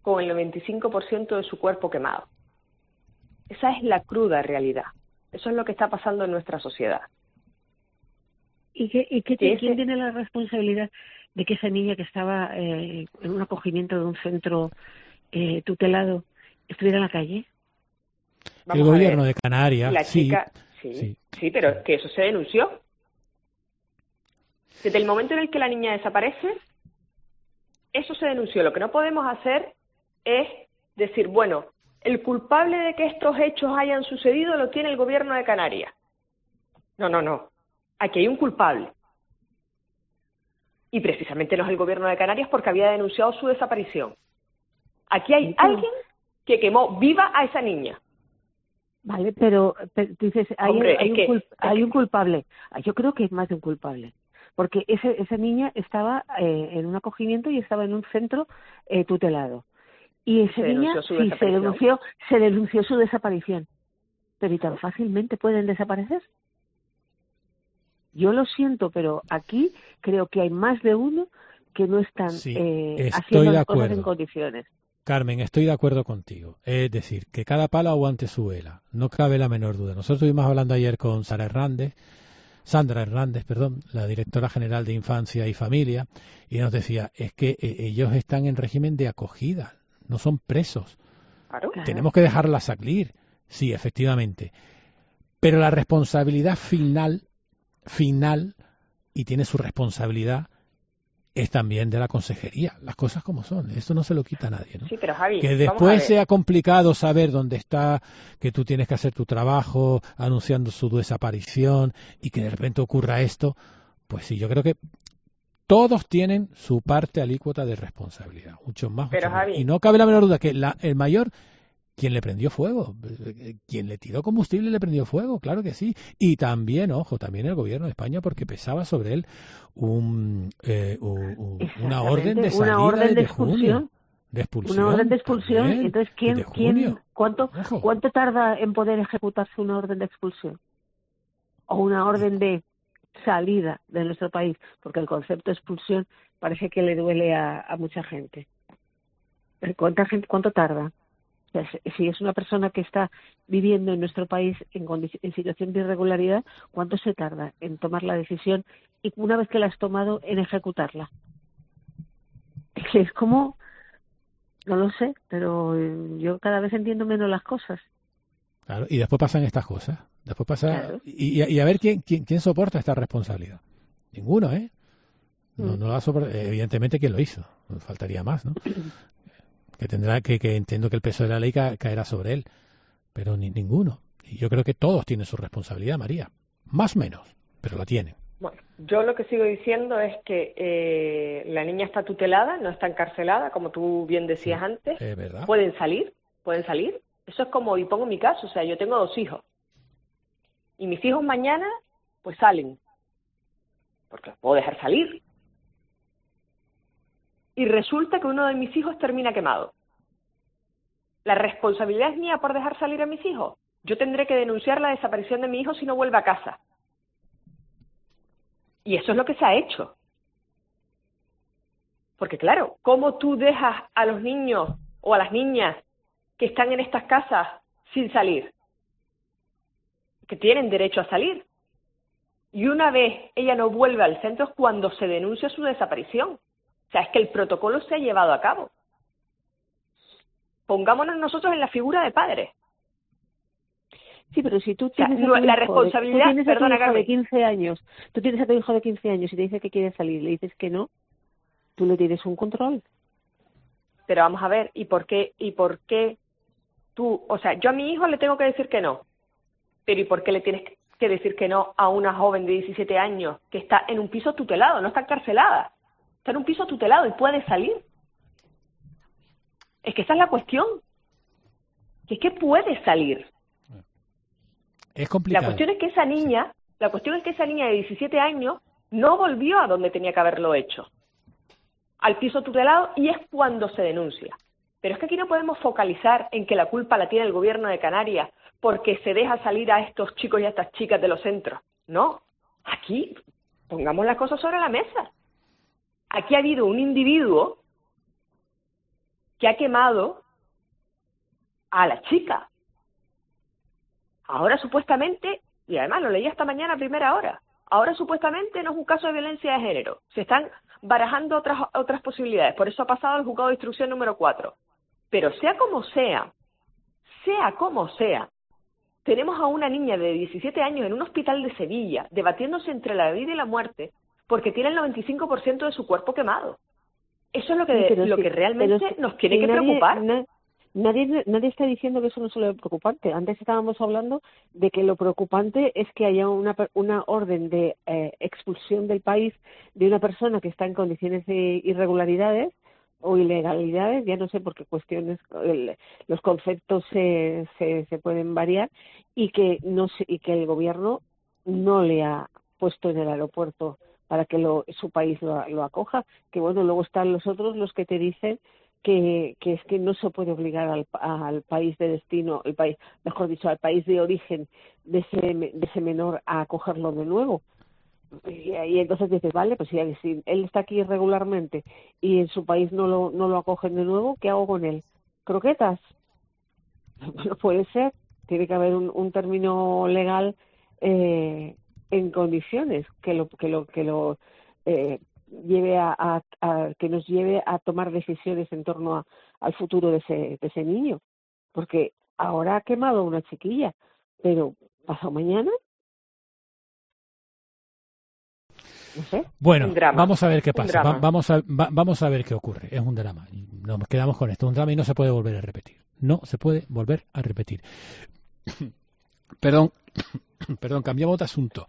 con el 95% de su cuerpo quemado. Esa es la cruda realidad. Eso es lo que está pasando en nuestra sociedad.
¿Quién tiene la responsabilidad de que esa niña que estaba en un acogimiento de un centro tutelado estuviera en la calle?
El gobierno de Canarias.
La chica, sí, pero es que eso se denunció. Desde el momento en el que la niña desaparece, eso se denunció. Lo que no podemos hacer es decir, bueno, el culpable de que estos hechos hayan sucedido lo tiene el gobierno de Canarias. No. Aquí hay un culpable. Y precisamente no es el gobierno de Canarias porque había denunciado su desaparición. Aquí hay alguien que quemó viva a esa niña.
Vale, pero dices, hay un culpable. Yo creo que es más de un culpable. Porque esa niña estaba en un acogimiento y estaba en un centro tutelado. Y esa niña se denunció su desaparición. Pero ¿y tan fácilmente pueden desaparecer? Yo lo siento, pero aquí creo que hay más de uno que no están haciendo las cosas en condiciones.
Carmen, estoy de acuerdo contigo. Es decir, que cada palo aguante su vela. No cabe la menor duda. Nosotros estuvimos hablando ayer con Sandra Hernández, la directora general de Infancia y Familia, y nos decía, es que ellos están en régimen de acogida, no son presos.
Claro.
Tenemos que dejarlas salir. Sí, efectivamente. Pero la responsabilidad final, y tiene su responsabilidad, es también de la consejería. Las cosas como son. Esto no se lo quita a nadie, ¿no?
Sí, pero Javi,
que después sea complicado saber dónde está, que tú tienes que hacer tu trabajo anunciando su desaparición y que de repente ocurra esto, pues sí, yo creo que todos tienen su parte alícuota de responsabilidad. Mucho más.
Javi,
y no cabe la menor duda que el mayor... ¿Quién le prendió fuego? ¿Quién le tiró combustible le prendió fuego? Claro que sí. Y también, también el gobierno de España, porque pesaba sobre él una orden de salida,
una orden de
expulsión.
Una orden de expulsión. También, entonces, ¿cuánto tarda en poder ejecutarse una orden de expulsión? O una orden de salida de nuestro país, porque el concepto de expulsión parece que le duele a mucha gente. ¿Cuánto tarda? O sea, si es una persona que está viviendo en nuestro país en situación de irregularidad, ¿cuánto se tarda en tomar la decisión y una vez que la has tomado en ejecutarla? Es como, no lo sé, pero yo cada vez entiendo menos las cosas.
Claro, y después pasan estas cosas. Después pasa y a ver quién soporta esta responsabilidad. Ninguno, ¿eh? No la soporta, evidentemente quién lo hizo. Faltaría más, ¿no? Que tendrá que entiendo que el peso de la ley caerá sobre él, pero ninguno. Y yo creo que todos tienen su responsabilidad, María, más o menos, pero la tienen.
Bueno, yo lo que sigo diciendo es que la niña está tutelada, no está encarcelada, como tú bien decías antes.
¿Verdad?
Pueden salir. Eso es como, y pongo mi caso, o sea, yo tengo 2 hijos. Y mis hijos mañana, pues salen, porque los puedo dejar salir. Y resulta que uno de mis hijos termina quemado. ¿La responsabilidad es mía por dejar salir a mis hijos? Yo tendré que denunciar la desaparición de mi hijo si no vuelve a casa. Y eso es lo que se ha hecho. Porque claro, ¿cómo tú dejas a los niños o a las niñas que están en estas casas sin salir? Que tienen derecho a salir. Y una vez ella no vuelve al centro es cuando se denuncia su desaparición. O sea, es que el protocolo se ha llevado a cabo. Pongámonos nosotros en la figura de padres.
Sí, pero si tú tienes
la responsabilidad,
tú tienes a tu hijo de 15 años, tú tienes a tu hijo de 15 años y te dice que quiere salir, le dices que no, tú le tienes un control.
Pero vamos a ver, ¿y por qué tú, o sea, yo a mi hijo le tengo que decir que no, pero ¿y por qué le tienes que decir que no a una joven de 17 años que está en un piso tutelado, no está encarcelada? Está en un piso tutelado y puede salir. Es que esa es la cuestión. Que es que puede salir.
Es complicado.
La cuestión es que esa niña de 17 años no volvió a donde tenía que haberlo hecho. Al piso tutelado, y es cuando se denuncia. Pero es que aquí no podemos focalizar en que la culpa la tiene el gobierno de Canarias porque se deja salir a estos chicos y a estas chicas de los centros. No. Aquí pongamos las cosas sobre la mesa. Aquí ha habido un individuo que ha quemado a la chica. Ahora supuestamente, y además lo leí esta mañana a primera hora, ahora supuestamente no es un caso de violencia de género. Se están barajando otras posibilidades. Por eso ha pasado al juzgado de instrucción número 4. Pero sea como sea, tenemos a una niña de 17 años en un hospital de Sevilla debatiéndose entre la vida y la muerte porque tiene el 95% de su cuerpo quemado. Eso es lo que realmente nos tiene que preocupar.
Nadie está diciendo que eso no es lo preocupante. Antes estábamos hablando de que lo preocupante es que haya una orden de expulsión del país de una persona que está en condiciones de irregularidades o ilegalidades, ya no sé por qué cuestiones, los conceptos se pueden variar, y que el gobierno no le ha puesto en el aeropuerto para que su país lo acoja. Que bueno, luego están los otros los que te dicen que es que no se puede obligar al país de destino, al país de origen de ese menor a acogerlo de nuevo. Y entonces dices, vale, pues si él está aquí irregularmente y en su país no lo acogen de nuevo, ¿qué hago con él? ¿Croquetas? No puede ser. Tiene que haber un término legal en condiciones que lo lleve que nos lleve a tomar decisiones en torno al futuro de ese niño, porque ahora ha quemado a una chiquilla, pero pasado mañana, no sé.
Bueno, vamos a ver qué pasa, vamos a ver qué ocurre. Es un drama, nos quedamos con esto, un drama y no se puede volver a repetir, Perdón, cambiamos de asunto.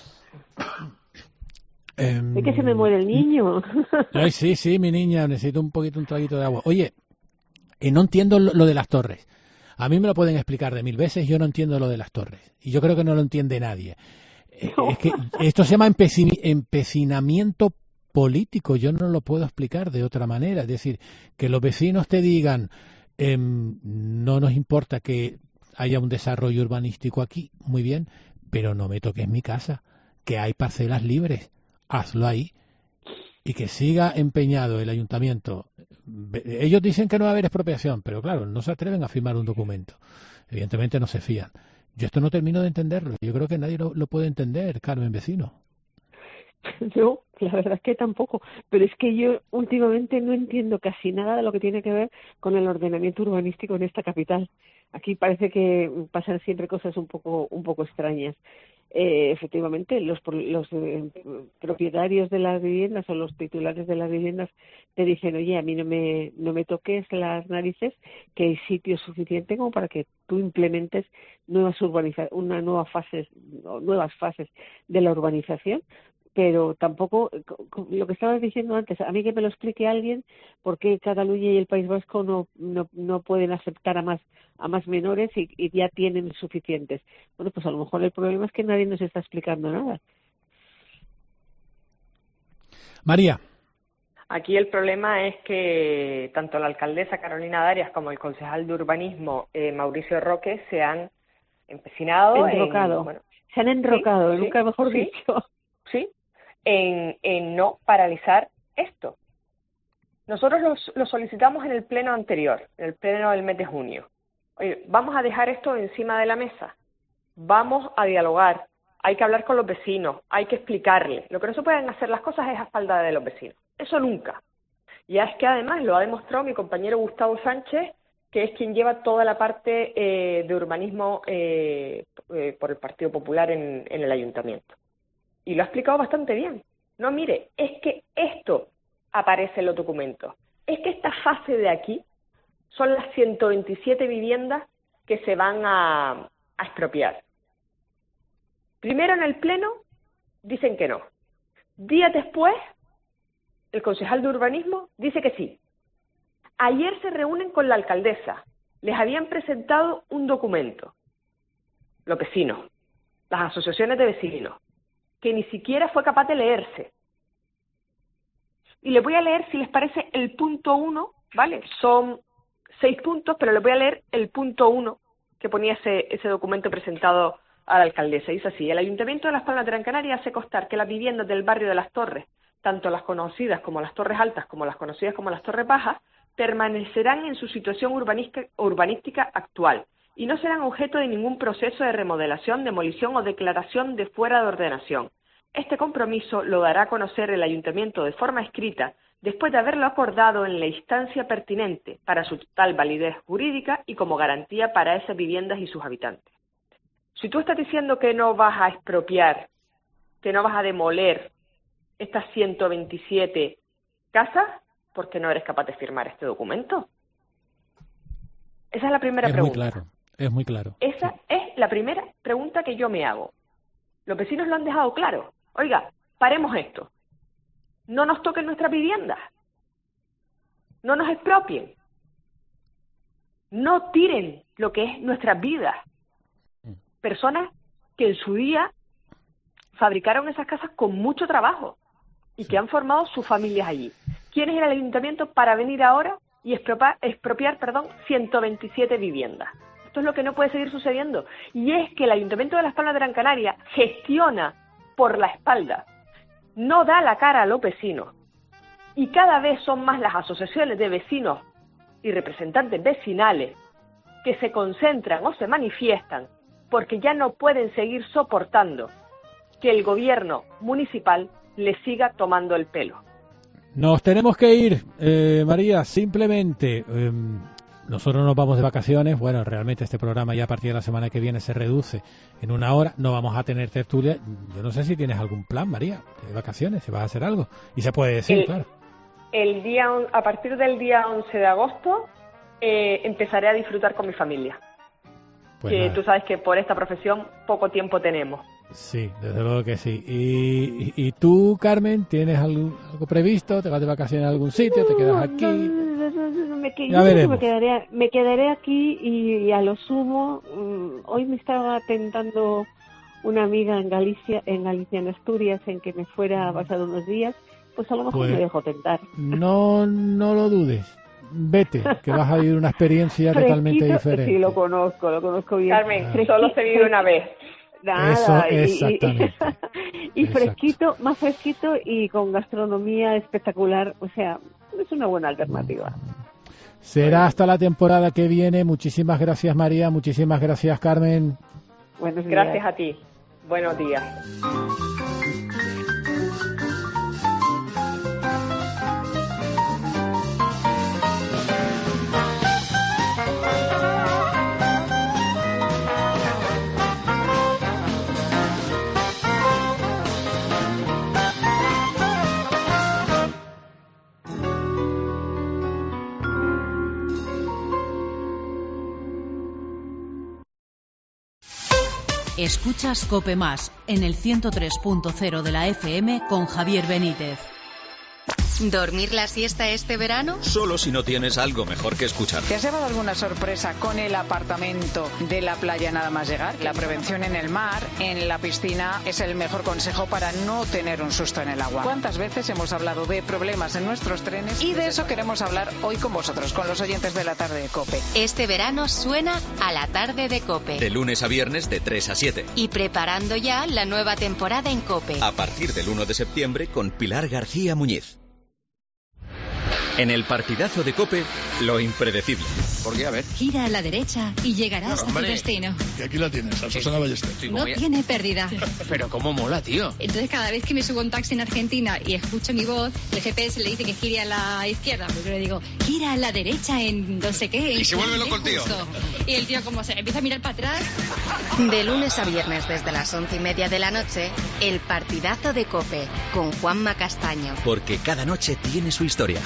Es que se me muere el niño.
Ay, sí, mi niña, necesito un traguito de agua. Oye, no entiendo lo de las torres. A mí me lo pueden explicar de 1000 veces, yo no entiendo lo de las torres. Y yo creo que no lo entiende nadie. No. Es que esto se llama empecinamiento político, yo no lo puedo explicar de otra manera. Es decir, que los vecinos te digan, no nos importa que haya un desarrollo urbanístico aquí, muy bien, pero no me toques mi casa, que hay parcelas libres. Hazlo ahí, y que siga empeñado el ayuntamiento. Ellos dicen que no va a haber expropiación, pero claro, no se atreven a firmar un documento. Evidentemente no se fían. Yo esto no termino de entenderlo. Yo creo que nadie lo puede entender, Carmen Vecino.
No, la verdad es que tampoco. Pero es que yo últimamente no entiendo casi nada de lo que tiene que ver con el ordenamiento urbanístico en esta capital. Aquí parece que pasan siempre cosas un poco extrañas. Efectivamente, los propietarios de las viviendas o los titulares de las viviendas te dicen, oye, a mí no me toques las narices, que hay sitio suficiente como para que tú implementes nuevas fases de la urbanización. Pero tampoco, lo que estabas diciendo antes, a mí que me lo explique alguien, por qué Cataluña y el País Vasco no pueden aceptar a más menores y ya tienen suficientes. Bueno, pues a lo mejor el problema es que nadie nos está explicando nada.
María.
Aquí el problema es que tanto la alcaldesa Carolina Darias como el concejal de urbanismo Mauricio Roque se han empecinado
se han enrocado,
sí,
nunca mejor dicho.
Sí, en no paralizar esto. Nosotros lo solicitamos en el pleno anterior, en el pleno del mes de junio. Oye, vamos a dejar esto encima de la mesa, vamos a dialogar, hay que hablar con los vecinos, hay que explicarles. Lo que no se pueden hacer las cosas es a espaldas de los vecinos, eso nunca. Ya es que además lo ha demostrado mi compañero Gustavo Sánchez, que es quien lleva toda la parte de urbanismo por el Partido Popular en el ayuntamiento. Y lo ha explicado bastante bien. No, mire, es que esto aparece en los documentos. Es que esta fase de aquí son las 127 viviendas que se van a expropiar. Primero en el pleno dicen que no. Días después, el concejal de urbanismo dice que sí. Ayer se reúnen con la alcaldesa. Les habían presentado un documento. Los vecinos, las asociaciones de vecinos, que ni siquiera fue capaz de leerse. Y les voy a leer, si les parece, el punto 1, ¿vale? Son 6 puntos, pero les voy a leer el punto 1 que ponía ese documento presentado a la alcaldesa. Dice así: el Ayuntamiento de Las Palmas de Gran Canaria hace constar que las viviendas del barrio de Las Torres, tanto las conocidas como las Torres Altas como las conocidas como las Torres Bajas, permanecerán en su situación urbanística actual y no serán objeto de ningún proceso de remodelación, demolición o declaración de fuera de ordenación. Este compromiso lo dará a conocer el Ayuntamiento de forma escrita después de haberlo acordado en la instancia pertinente para su total validez jurídica y como garantía para esas viviendas y sus habitantes. Si tú estás diciendo que no vas a expropiar, que no vas a demoler estas 127 casas, ¿por qué no eres capaz de firmar este documento? Esa es la primera pregunta.
Es muy claro.
Esa es la primera pregunta que yo me hago. Los vecinos lo han dejado claro. Oiga, paremos esto. No nos toquen nuestras viviendas. No nos expropien. No tiren lo que es nuestras vidas. Personas que en su día fabricaron esas casas con mucho trabajo y que han formado sus familias allí. ¿Quién es el ayuntamiento para venir ahora y expropiar 127 viviendas? Esto es lo que no puede seguir sucediendo. Y es que el Ayuntamiento de Las Palmas de Gran Canaria gestiona por la espalda, no da la cara a los vecinos. Y cada vez son más las asociaciones de vecinos y representantes vecinales que se concentran o se manifiestan porque ya no pueden seguir soportando que el gobierno municipal les siga tomando el pelo.
Nos tenemos que ir, María, simplemente nosotros nos vamos de vacaciones. Bueno, realmente este programa ya a partir de la semana que viene se reduce en 1 hora, no vamos a tener tertulia. Yo no sé si tienes algún plan, María, de vacaciones, si vas a hacer algo, y se puede decir, claro.
A partir del día 11 de agosto empezaré a disfrutar con mi familia. Pues que tú sabes que por esta profesión poco tiempo tenemos.
Sí, desde luego que sí. ¿Y tú, Carmen, tienes algo previsto? ¿Te vas de vacaciones a algún sitio? ¿Te quedas aquí?
Me quedaré aquí y a lo sumo, hoy me estaba tentando una amiga en Galicia, en Asturias, en que me fuera a pasar unos días, pues a lo mejor me dejo tentar.
No lo dudes. Vete, que vas a vivir una experiencia totalmente diferente.
Sí, lo conozco bien.
Carmen, solo se vive una vez.
Nada,
eso, exactamente.
Y fresquito, más fresquito y con gastronomía espectacular. O sea, es una buena alternativa.
Será hasta la temporada que viene. Muchísimas gracias, María. Muchísimas gracias, Carmen.
Buenos días.
Gracias a ti. Buenos días.
Escuchas COPE Más en el 103.0 de la FM con Javier Benítez.
¿Dormir la siesta este verano?
Solo si no tienes algo mejor que escuchar.
¿Te has llevado alguna sorpresa con el apartamento de la playa nada más llegar? La prevención en el mar, en la piscina, es el mejor consejo para no tener un susto en el agua. ¿Cuántas veces hemos hablado de problemas en nuestros trenes? Y de eso queremos hablar hoy con vosotros, con los oyentes de la tarde de COPE.
Este verano suena a la tarde de COPE.
De lunes a viernes de 3 a 7.
Y preparando ya la nueva temporada en COPE.
A partir del 1 de septiembre con Pilar García Muñiz. En el partidazo de COPE, lo impredecible.
¿Por qué? A ver.
Gira a la derecha y llegarás a tu destino.
Y aquí la tienes, a Susana Ballester.
No tiene pérdida.
Pero cómo mola, tío.
Entonces cada vez que me subo a un taxi en Argentina y escucho mi voz, el GPS le dice que gire a la izquierda. Pues yo le digo, gira a la derecha en no sé qué.
Y se vuelve loco el tío.
Y el tío como se empieza a mirar para atrás.
De lunes a viernes desde las 11:30 de la noche, el partidazo de COPE con Juanma Castaño.
Porque cada noche tiene su historia.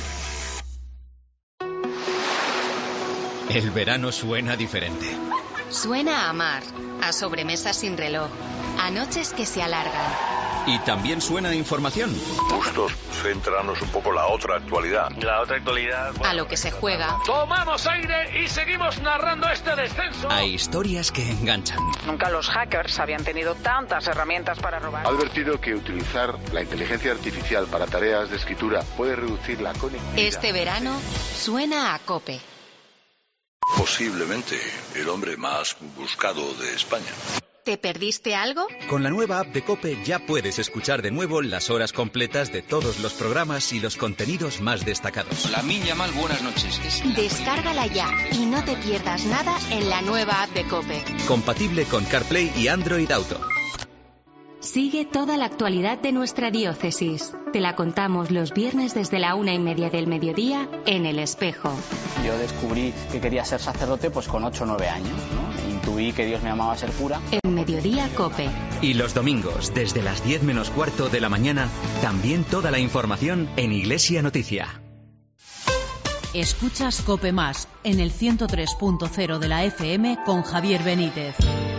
El verano suena diferente.
Suena a mar, a sobremesas sin reloj, a noches que se alargan.
Y también suena a información.
Bustos, centrarnos un poco en la otra actualidad.
La otra actualidad...
A lo que se juega.
Tomamos aire y seguimos narrando este descenso.
A historias que enganchan.
Nunca los hackers habían tenido tantas herramientas para robar.
Ha advertido que utilizar la inteligencia artificial para tareas de escritura puede reducir la conectividad.
Este verano suena a COPE.
Posiblemente el hombre más buscado de España.
¿Te perdiste algo?
Con la nueva app de COPE ya puedes escuchar de nuevo las horas completas de todos los programas y los contenidos más destacados.
La Miña Mal, buenas noches.
Descárgala ya y no te pierdas nada en la nueva app de COPE.
Compatible con CarPlay y Android Auto.
Sigue toda la actualidad de nuestra diócesis. Te la contamos los viernes desde la 1:30 del mediodía en El Espejo.
Yo descubrí que quería ser sacerdote pues con 8 o 9 años, ¿no? Intuí que Dios me llamaba a ser cura.
En Mediodía COPE.
Y los domingos, desde las 10 menos cuarto de la mañana, también toda la información en Iglesia Noticia.
Escuchas COPE Más en el 103.0 de la FM con Javier Benítez.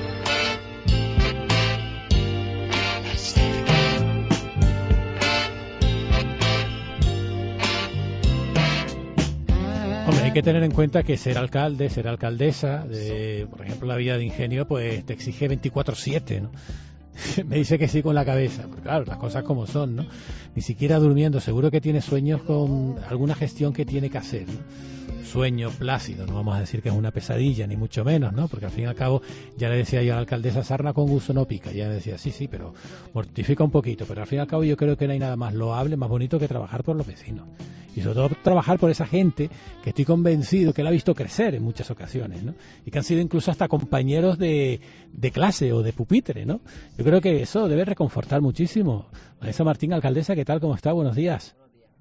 Hombre, hay que tener en cuenta que ser alcalde, ser alcaldesa, por ejemplo, la Villa de Ingenio, pues te exige 24/7, ¿no? Me dice que sí con la cabeza, porque claro, las cosas como son, ¿no? Ni siquiera durmiendo, seguro que tiene sueños con alguna gestión que tiene que hacer, ¿no? Sueño plácido, no vamos a decir que es una pesadilla, ni mucho menos, ¿no? Porque al fin y al cabo, ya le decía yo a la alcaldesa, sarna con gusto no pica, ya le decía, sí, pero mortifica un poquito, pero al fin y al cabo yo creo que no hay nada más loable, más bonito que trabajar por los vecinos. Y sobre todo trabajar por esa gente que estoy convencido que la ha visto crecer en muchas ocasiones, ¿no? Y que han sido incluso hasta compañeros de clase o de pupitre, ¿no? Yo creo que eso debe reconfortar muchísimo. Vanessa Martín, alcaldesa, ¿qué tal? ¿Cómo está? Buenos días.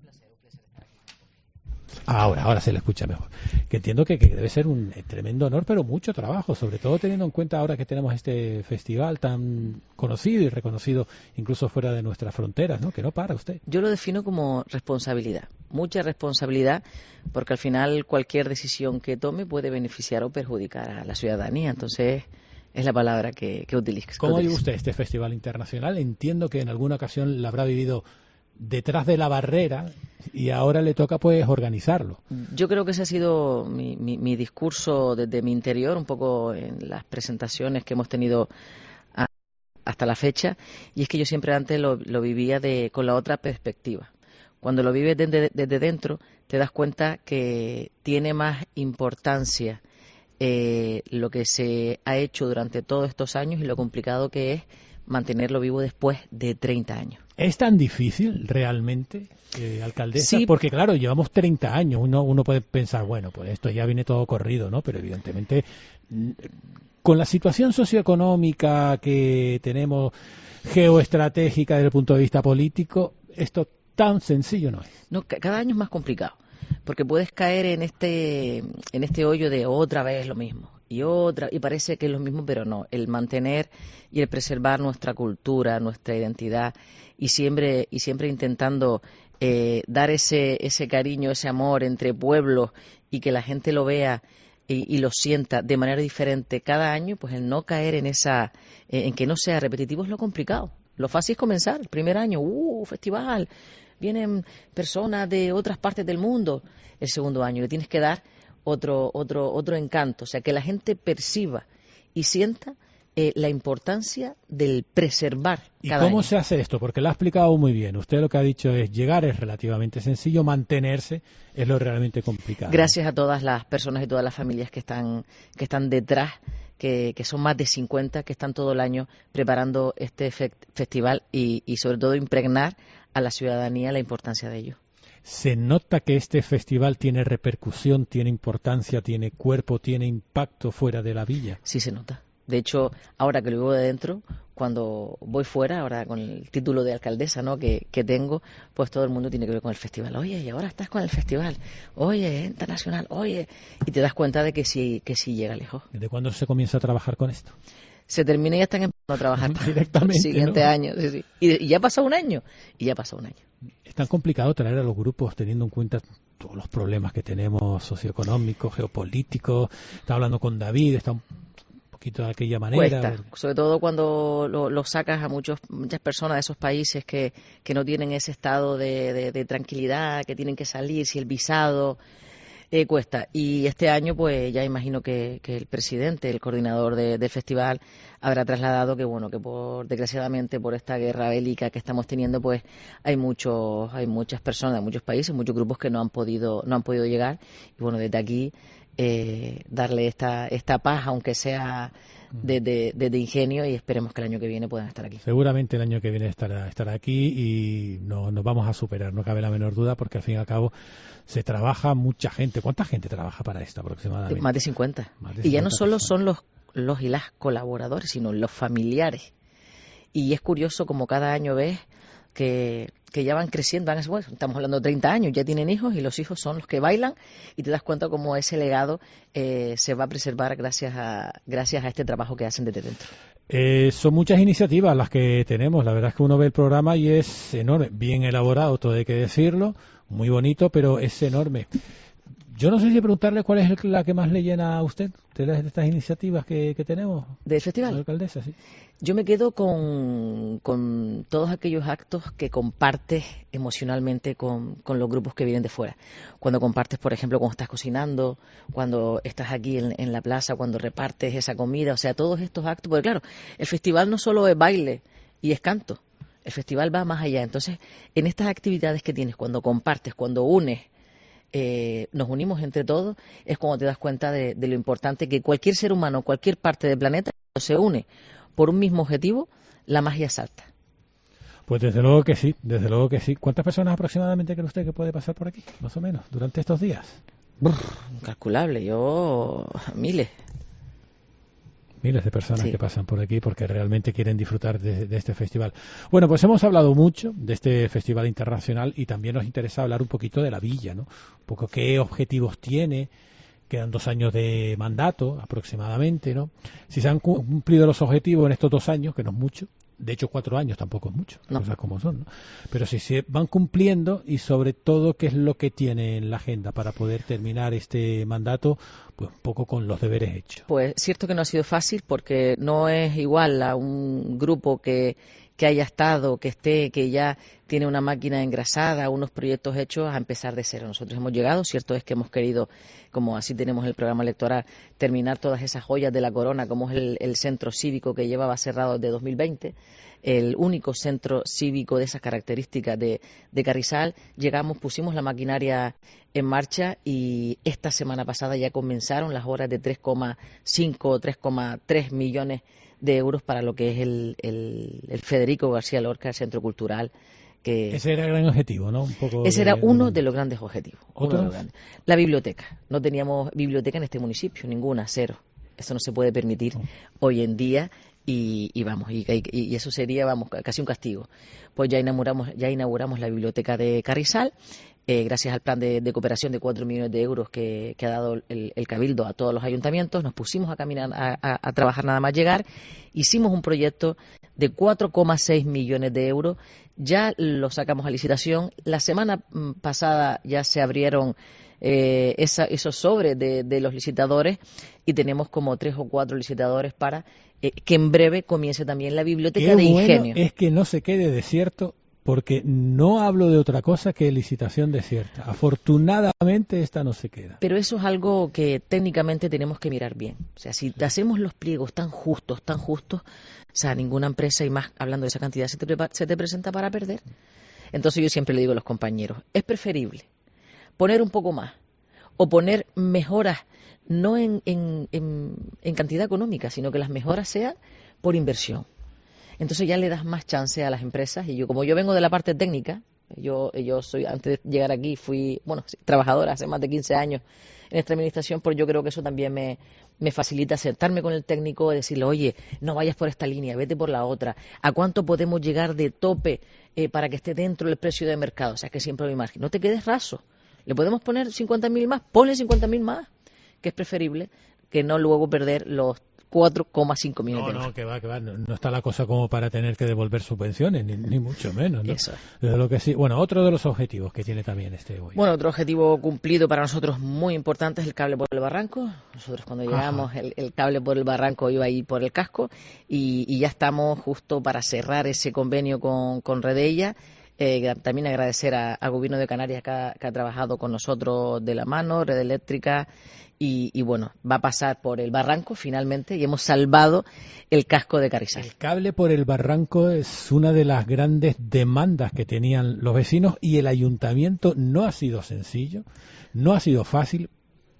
Ahora se le escucha mejor. Que entiendo que debe ser un tremendo honor, pero mucho trabajo, sobre todo teniendo en cuenta ahora que tenemos este festival tan conocido y reconocido incluso fuera de nuestras fronteras, ¿no? Que no para usted.
Yo lo defino como responsabilidad, mucha responsabilidad, porque al final cualquier decisión que tome puede beneficiar o perjudicar a la ciudadanía, entonces es la palabra que utilizo.
¿Cómo vive usted este festival internacional? Entiendo que en alguna ocasión la habrá vivido detrás de la barrera y ahora le toca pues organizarlo.
Yo creo que ese ha sido mi discurso desde mi interior, un poco en las presentaciones que hemos tenido hasta la fecha, y es que yo siempre antes lo vivía con la otra perspectiva. Cuando lo vives desde dentro te das cuenta que tiene más importancia lo que se ha hecho durante todos estos años y lo complicado que es mantenerlo vivo después de 30 años.
¿Es tan difícil realmente, alcaldesa?
Sí.
Porque claro, llevamos 30 años, uno puede pensar, bueno, pues esto ya viene todo corrido, ¿no? Pero evidentemente, con la situación socioeconómica que tenemos, geoestratégica desde el punto de vista político, esto tan sencillo no es.
No, cada año es más complicado, porque puedes caer en este hoyo de otra vez lo mismo. Y parece que es lo mismo, pero no. El mantener y el preservar nuestra cultura, nuestra identidad, y siempre intentando dar ese cariño, ese amor entre pueblos y que la gente lo vea y lo sienta de manera diferente cada año, pues el no caer en que no sea repetitivo es lo complicado. Lo fácil es comenzar. El primer año, festival, vienen personas de otras partes del mundo. El segundo año le tienes que dar otro encanto, o sea, que la gente perciba y sienta la importancia del preservar cada año.
¿Y cómo se hace esto? Porque lo ha explicado muy bien. Usted lo que ha dicho es llegar es relativamente sencillo, mantenerse es lo realmente complicado.
Gracias a todas las personas y todas las familias que están detrás, que son más de 50, que están todo el año preparando este festival y sobre todo impregnar a la ciudadanía la importancia de ello.
¿Se nota que este festival tiene repercusión, tiene importancia, tiene cuerpo, tiene impacto fuera de la villa?
Sí, se nota. De hecho, ahora que lo vivo de dentro, cuando voy fuera, ahora con el título de alcaldesa, ¿no?, que tengo, pues todo el mundo tiene que ver con el festival. Oye, y ahora estás con el festival. Oye, es internacional. Oye, y te das cuenta de que sí llega lejos.
¿Desde cuándo se comienza a trabajar con esto?
Se termina y ya están empezando a trabajar
directamente,
el siguiente
¿no?
año. Sí. Y ya ha pasado un año.
Es tan complicado traer a los grupos teniendo en cuenta todos los problemas que tenemos socioeconómicos, geopolíticos. Está hablando con David, está un poquito de aquella manera.
Cuesta, sobre todo cuando lo sacas a muchas personas de esos países que no tienen ese estado de tranquilidad, que tienen que salir, si el visado... cuesta. Y este año, pues ya imagino que el presidente, el coordinador del festival, habrá trasladado que desgraciadamente por esta guerra bélica que estamos teniendo, pues hay muchas personas de muchos países, muchos grupos que no han podido llegar. Y bueno, desde aquí darle esta paz, aunque sea de ingenio, y esperemos que el año que viene puedan estar aquí.
Seguramente el año que viene estará aquí y nos vamos a superar, no cabe la menor duda, porque al fin y al cabo se trabaja mucha gente. ¿Cuánta gente trabaja para esto aproximadamente?
Más de 50. Y ya no solo son los y las colaboradores, sino los familiares. Y es curioso como cada año ves que ya van creciendo, estamos hablando de 30 años, ya tienen hijos y los hijos son los que bailan, y te das cuenta cómo ese legado se va a preservar gracias a este trabajo que hacen desde dentro.
Son muchas iniciativas las que tenemos, la verdad es que uno ve el programa y es enorme, bien elaborado, todo hay que decirlo, muy bonito, pero es enorme. Yo no sé si preguntarle cuál es la que más le llena a usted de estas iniciativas que tenemos.
¿Del festival?
La alcaldesa, sí.
Yo me quedo con todos aquellos actos que compartes emocionalmente con los grupos que vienen de fuera. Cuando compartes, por ejemplo, cuando estás cocinando, cuando estás aquí en la plaza, cuando repartes esa comida, o sea, todos estos actos. Porque claro, el festival no solo es baile y es canto, el festival va más allá. Entonces, en estas actividades que tienes, cuando compartes, cuando unes, nos unimos entre todos, es cuando te das cuenta de lo importante que cualquier ser humano, cualquier parte del planeta, se une por un mismo objetivo, la magia salta.
Pues desde luego que sí, desde luego que sí. ¿Cuántas personas aproximadamente cree usted que puede pasar por aquí, más o menos, durante estos días?
Incalculable, miles.
Miles de personas que pasan por aquí porque realmente quieren disfrutar de este festival. Bueno, pues hemos hablado mucho de este festival internacional y también nos interesa hablar un poquito de la villa, ¿no? Un poco qué objetivos tiene. Quedan 2 años de mandato aproximadamente, ¿no? Si se han cumplido los objetivos en estos 2 años, que no es mucho, de hecho 4 años tampoco es mucho,
no.
Cosas como son, ¿no? Pero si se van cumpliendo y sobre todo qué es lo que tiene en la agenda para poder terminar este mandato, pues un poco con los deberes hechos.
Pues cierto que no ha sido fácil porque no es igual a un grupo que haya estado, que esté, que ya tiene una máquina engrasada, unos proyectos hechos, a empezar de cero. Nosotros hemos llegado, cierto es que hemos querido, como así tenemos el programa electoral, terminar todas esas joyas de la corona, como es el centro cívico que llevaba cerrado desde 2020, el único centro cívico de esas características de Carrizal. Llegamos, pusimos la maquinaria en marcha y esta semana pasada ya comenzaron las obras de 3,5 o 3,3 millones de euros para lo que es el Federico García Lorca, el Centro Cultural.
Ese era el gran objetivo, ¿no?
Ese era uno de los grandes objetivos. La biblioteca. No teníamos biblioteca en este municipio, ninguna, cero. Eso no se puede permitir hoy en día y eso sería, casi un castigo. Pues ya inauguramos la biblioteca de Carrizal. Gracias al plan de cooperación de 4 millones de euros que ha dado el Cabildo a todos los ayuntamientos, nos pusimos a caminar, a trabajar nada más llegar. Hicimos un proyecto de 4,6 millones de euros, ya lo sacamos a licitación. La semana pasada ya se abrieron esos sobres de los licitadores y tenemos como 3 o 4 licitadores para que en breve comience también la biblioteca de Ingenio.
Es que no se quede desierto, porque no hablo de otra cosa que licitación desierta. Afortunadamente esta no se queda.
Pero eso es algo que técnicamente tenemos que mirar bien. O sea, si hacemos los pliegos tan justos, o sea, ninguna empresa, y más hablando de esa cantidad, se te presenta para perder. Entonces yo siempre le digo a los compañeros, es preferible poner un poco más o poner mejoras, no en cantidad económica, sino que las mejoras sean por inversión. Entonces ya le das más chance a las empresas y como yo vengo de la parte técnica, yo soy, antes de llegar aquí fui, trabajadora hace más de 15 años en esta administración, pues yo creo que eso también me facilita sentarme con el técnico y decirle, oye, no vayas por esta línea, vete por la otra, ¿a cuánto podemos llegar de tope para que esté dentro del precio de mercado? O sea, que siempre hay margen, no te quedes raso, le podemos poner 50.000 más, ponle 50.000 más, que es preferible que no luego perder los 4,5 millones de euros.
No, que va. No está la cosa como para tener que devolver subvenciones, ni mucho menos, ¿no?
Eso.
Desde lo que sí. Bueno, otro de los objetivos que tiene también este hoy.
Bueno, otro objetivo cumplido para nosotros muy importante es el cable por el barranco. Nosotros cuando llegamos, el cable por el barranco iba ahí por el casco y ya estamos justo para cerrar ese convenio con Redella. También agradecer al Gobierno de Canarias que ha trabajado con nosotros de la mano, Red Eléctrica, y bueno, va a pasar por el barranco finalmente y hemos salvado el casco de Carrizal.
El cable por el barranco es una de las grandes demandas que tenían los vecinos y el ayuntamiento no ha sido sencillo, no ha sido fácil,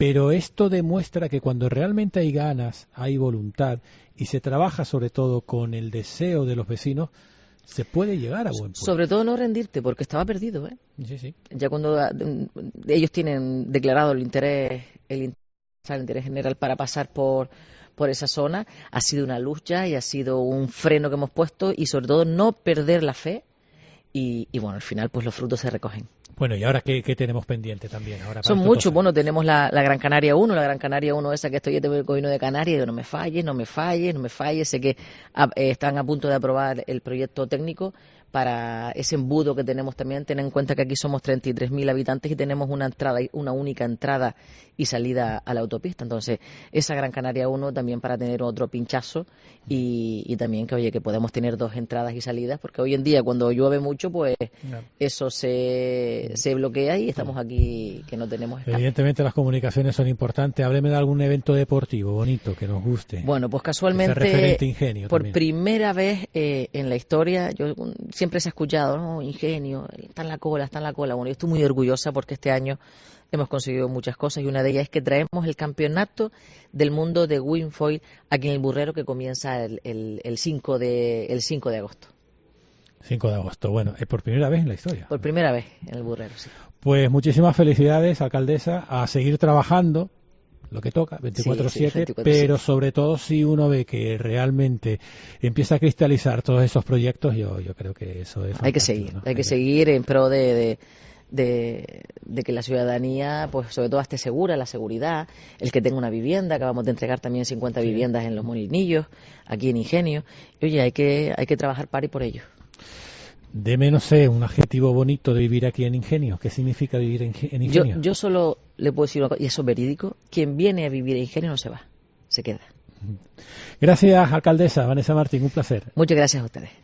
pero esto demuestra que cuando realmente hay ganas, hay voluntad y se trabaja sobre todo con el deseo de los vecinos, se puede llegar a buen puerto.
Sobre todo no rendirte, porque estaba perdido, ¿eh?
Sí.
Ya cuando ellos tienen declarado el interés general para pasar por esa zona, ha sido una luz ya y ha sido un freno que hemos puesto, y sobre todo no perder la fe, y bueno, al final pues los frutos se recogen.
Bueno, ¿y ahora qué tenemos pendiente también? Ahora
son muchos. Bueno, tenemos la Gran Canaria 1, esa que estoy del gobierno de Canarias, y digo, no me falles. Sé que están a punto de aprobar el proyecto técnico para ese embudo que tenemos también. Ten en cuenta que aquí somos 33.000 habitantes y tenemos una única entrada y salida a la autopista. Entonces, esa Gran Canaria 1 también para tener otro pinchazo, y también que podemos tener 2 entradas y salidas, porque hoy en día cuando llueve mucho, pues eso se bloquea y estamos aquí que no tenemos escape.
Evidentemente las comunicaciones son importantes. Hábleme de algún evento deportivo bonito que nos guste.
Bueno, pues casualmente
Ingenio
por
también.
Primera vez en la historia, yo siempre se ha escuchado, ¿no? Ingenio, está en la cola. Bueno, yo estoy muy orgullosa porque este año hemos conseguido muchas cosas, y una de ellas es que traemos el campeonato del mundo de windfoil aquí en el Burrero, que comienza el 5 de agosto.
5 de agosto. Bueno, es por primera vez en la historia.
Por primera vez en el Burrero, sí.
Pues muchísimas felicidades, alcaldesa, a seguir trabajando lo que toca, 24/7, pero sobre todo si uno ve que realmente empieza a cristalizar todos esos proyectos, yo creo que eso es fantástico.
Hay que seguir en pro de que la ciudadanía, pues sobre todo esté segura, la seguridad, el que tenga una vivienda. Acabamos de entregar también 50 viviendas en Los Molinillos, aquí en Ingenio. Y, oye, hay que trabajar para y por ello.
Deme, no sé, un adjetivo bonito de vivir aquí en Ingenio. ¿Qué significa vivir en Ingenio?
Yo solo le puedo decir una cosa, y eso es verídico: quien viene a vivir en Ingenio no se va, se queda.
Gracias, alcaldesa Vanessa Martín, un placer.
Muchas gracias a ustedes.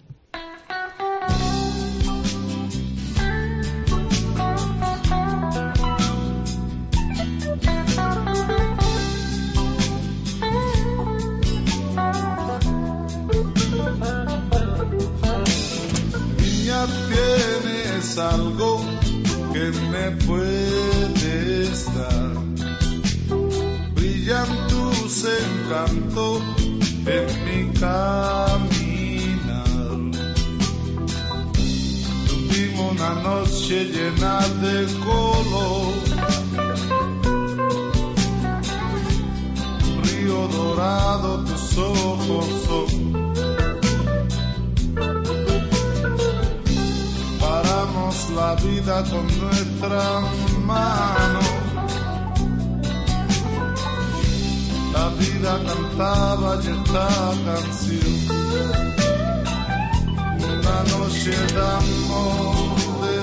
Tienes algo que me puedes dar, brillan tus encantos en mi caminar. Tuvimos una noche llena de color, río dorado, tus ojos son. Paramos la vida con nuestra mano, la vida cantaba y esta canción, una noche de amor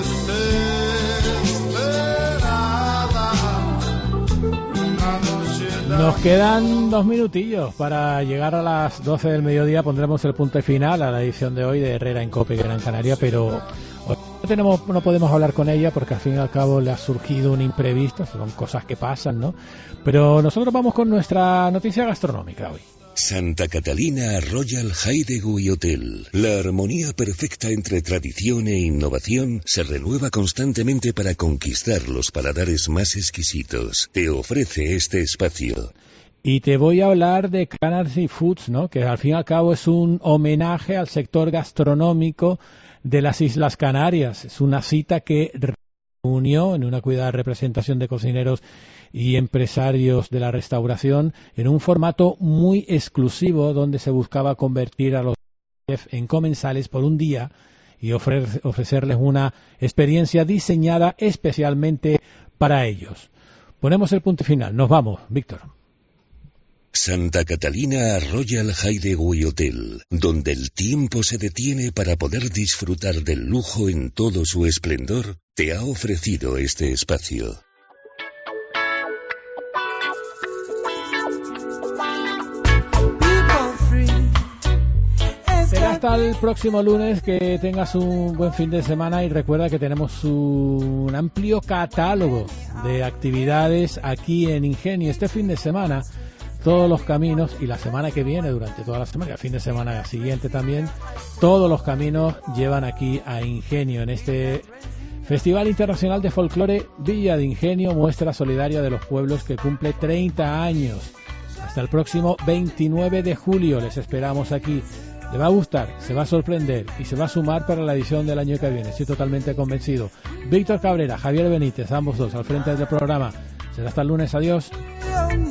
desesperada, una noche de
Nos quedan 2 minutillos para llegar a las 12 del mediodía. Pondremos el punto final a la edición de hoy de Herrera en COPE Gran Canaria, pero no podemos hablar con ella porque al fin y al cabo le ha surgido un imprevisto. Son cosas que pasan, ¿no? Pero nosotros vamos con nuestra noticia gastronómica hoy.
Santa Catalina Royal Hideaway Hotel. La armonía perfecta entre tradición e innovación se renueva constantemente para conquistar los paladares más exquisitos. Te ofrece este espacio.
Y te voy a hablar de Canary Foods, ¿no? Que al fin y al cabo es un homenaje al sector gastronómico de las Islas Canarias. Es una cita que reunió en una cuidada representación de cocineros y empresarios de la restauración en un formato muy exclusivo, donde se buscaba convertir a los chefs en comensales por un día y ofrecerles una experiencia diseñada especialmente para ellos. Ponemos el punto final. Nos vamos, Víctor.
Santa Catalina Royal Hideaway Hotel, donde el tiempo se detiene para poder disfrutar del lujo en todo su esplendor, te ha ofrecido este espacio.
Será hasta el próximo lunes. Que tengas un buen fin de semana y recuerda que tenemos un amplio catálogo de actividades aquí en Ingenio. Este fin de semana todos los caminos, y la semana que viene, durante toda la semana, y el fin de semana siguiente también, todos los caminos llevan aquí a Ingenio en este Festival Internacional de Folclore Villa de Ingenio, muestra solidaria de los pueblos que cumple 30 años. Hasta el próximo 29 de julio les esperamos aquí. Le va a gustar, se va a sorprender y se va a sumar para la edición del año que viene, estoy totalmente convencido. Víctor Cabrera, Javier Benítez, ambos dos al frente del programa. Será hasta el lunes, adiós.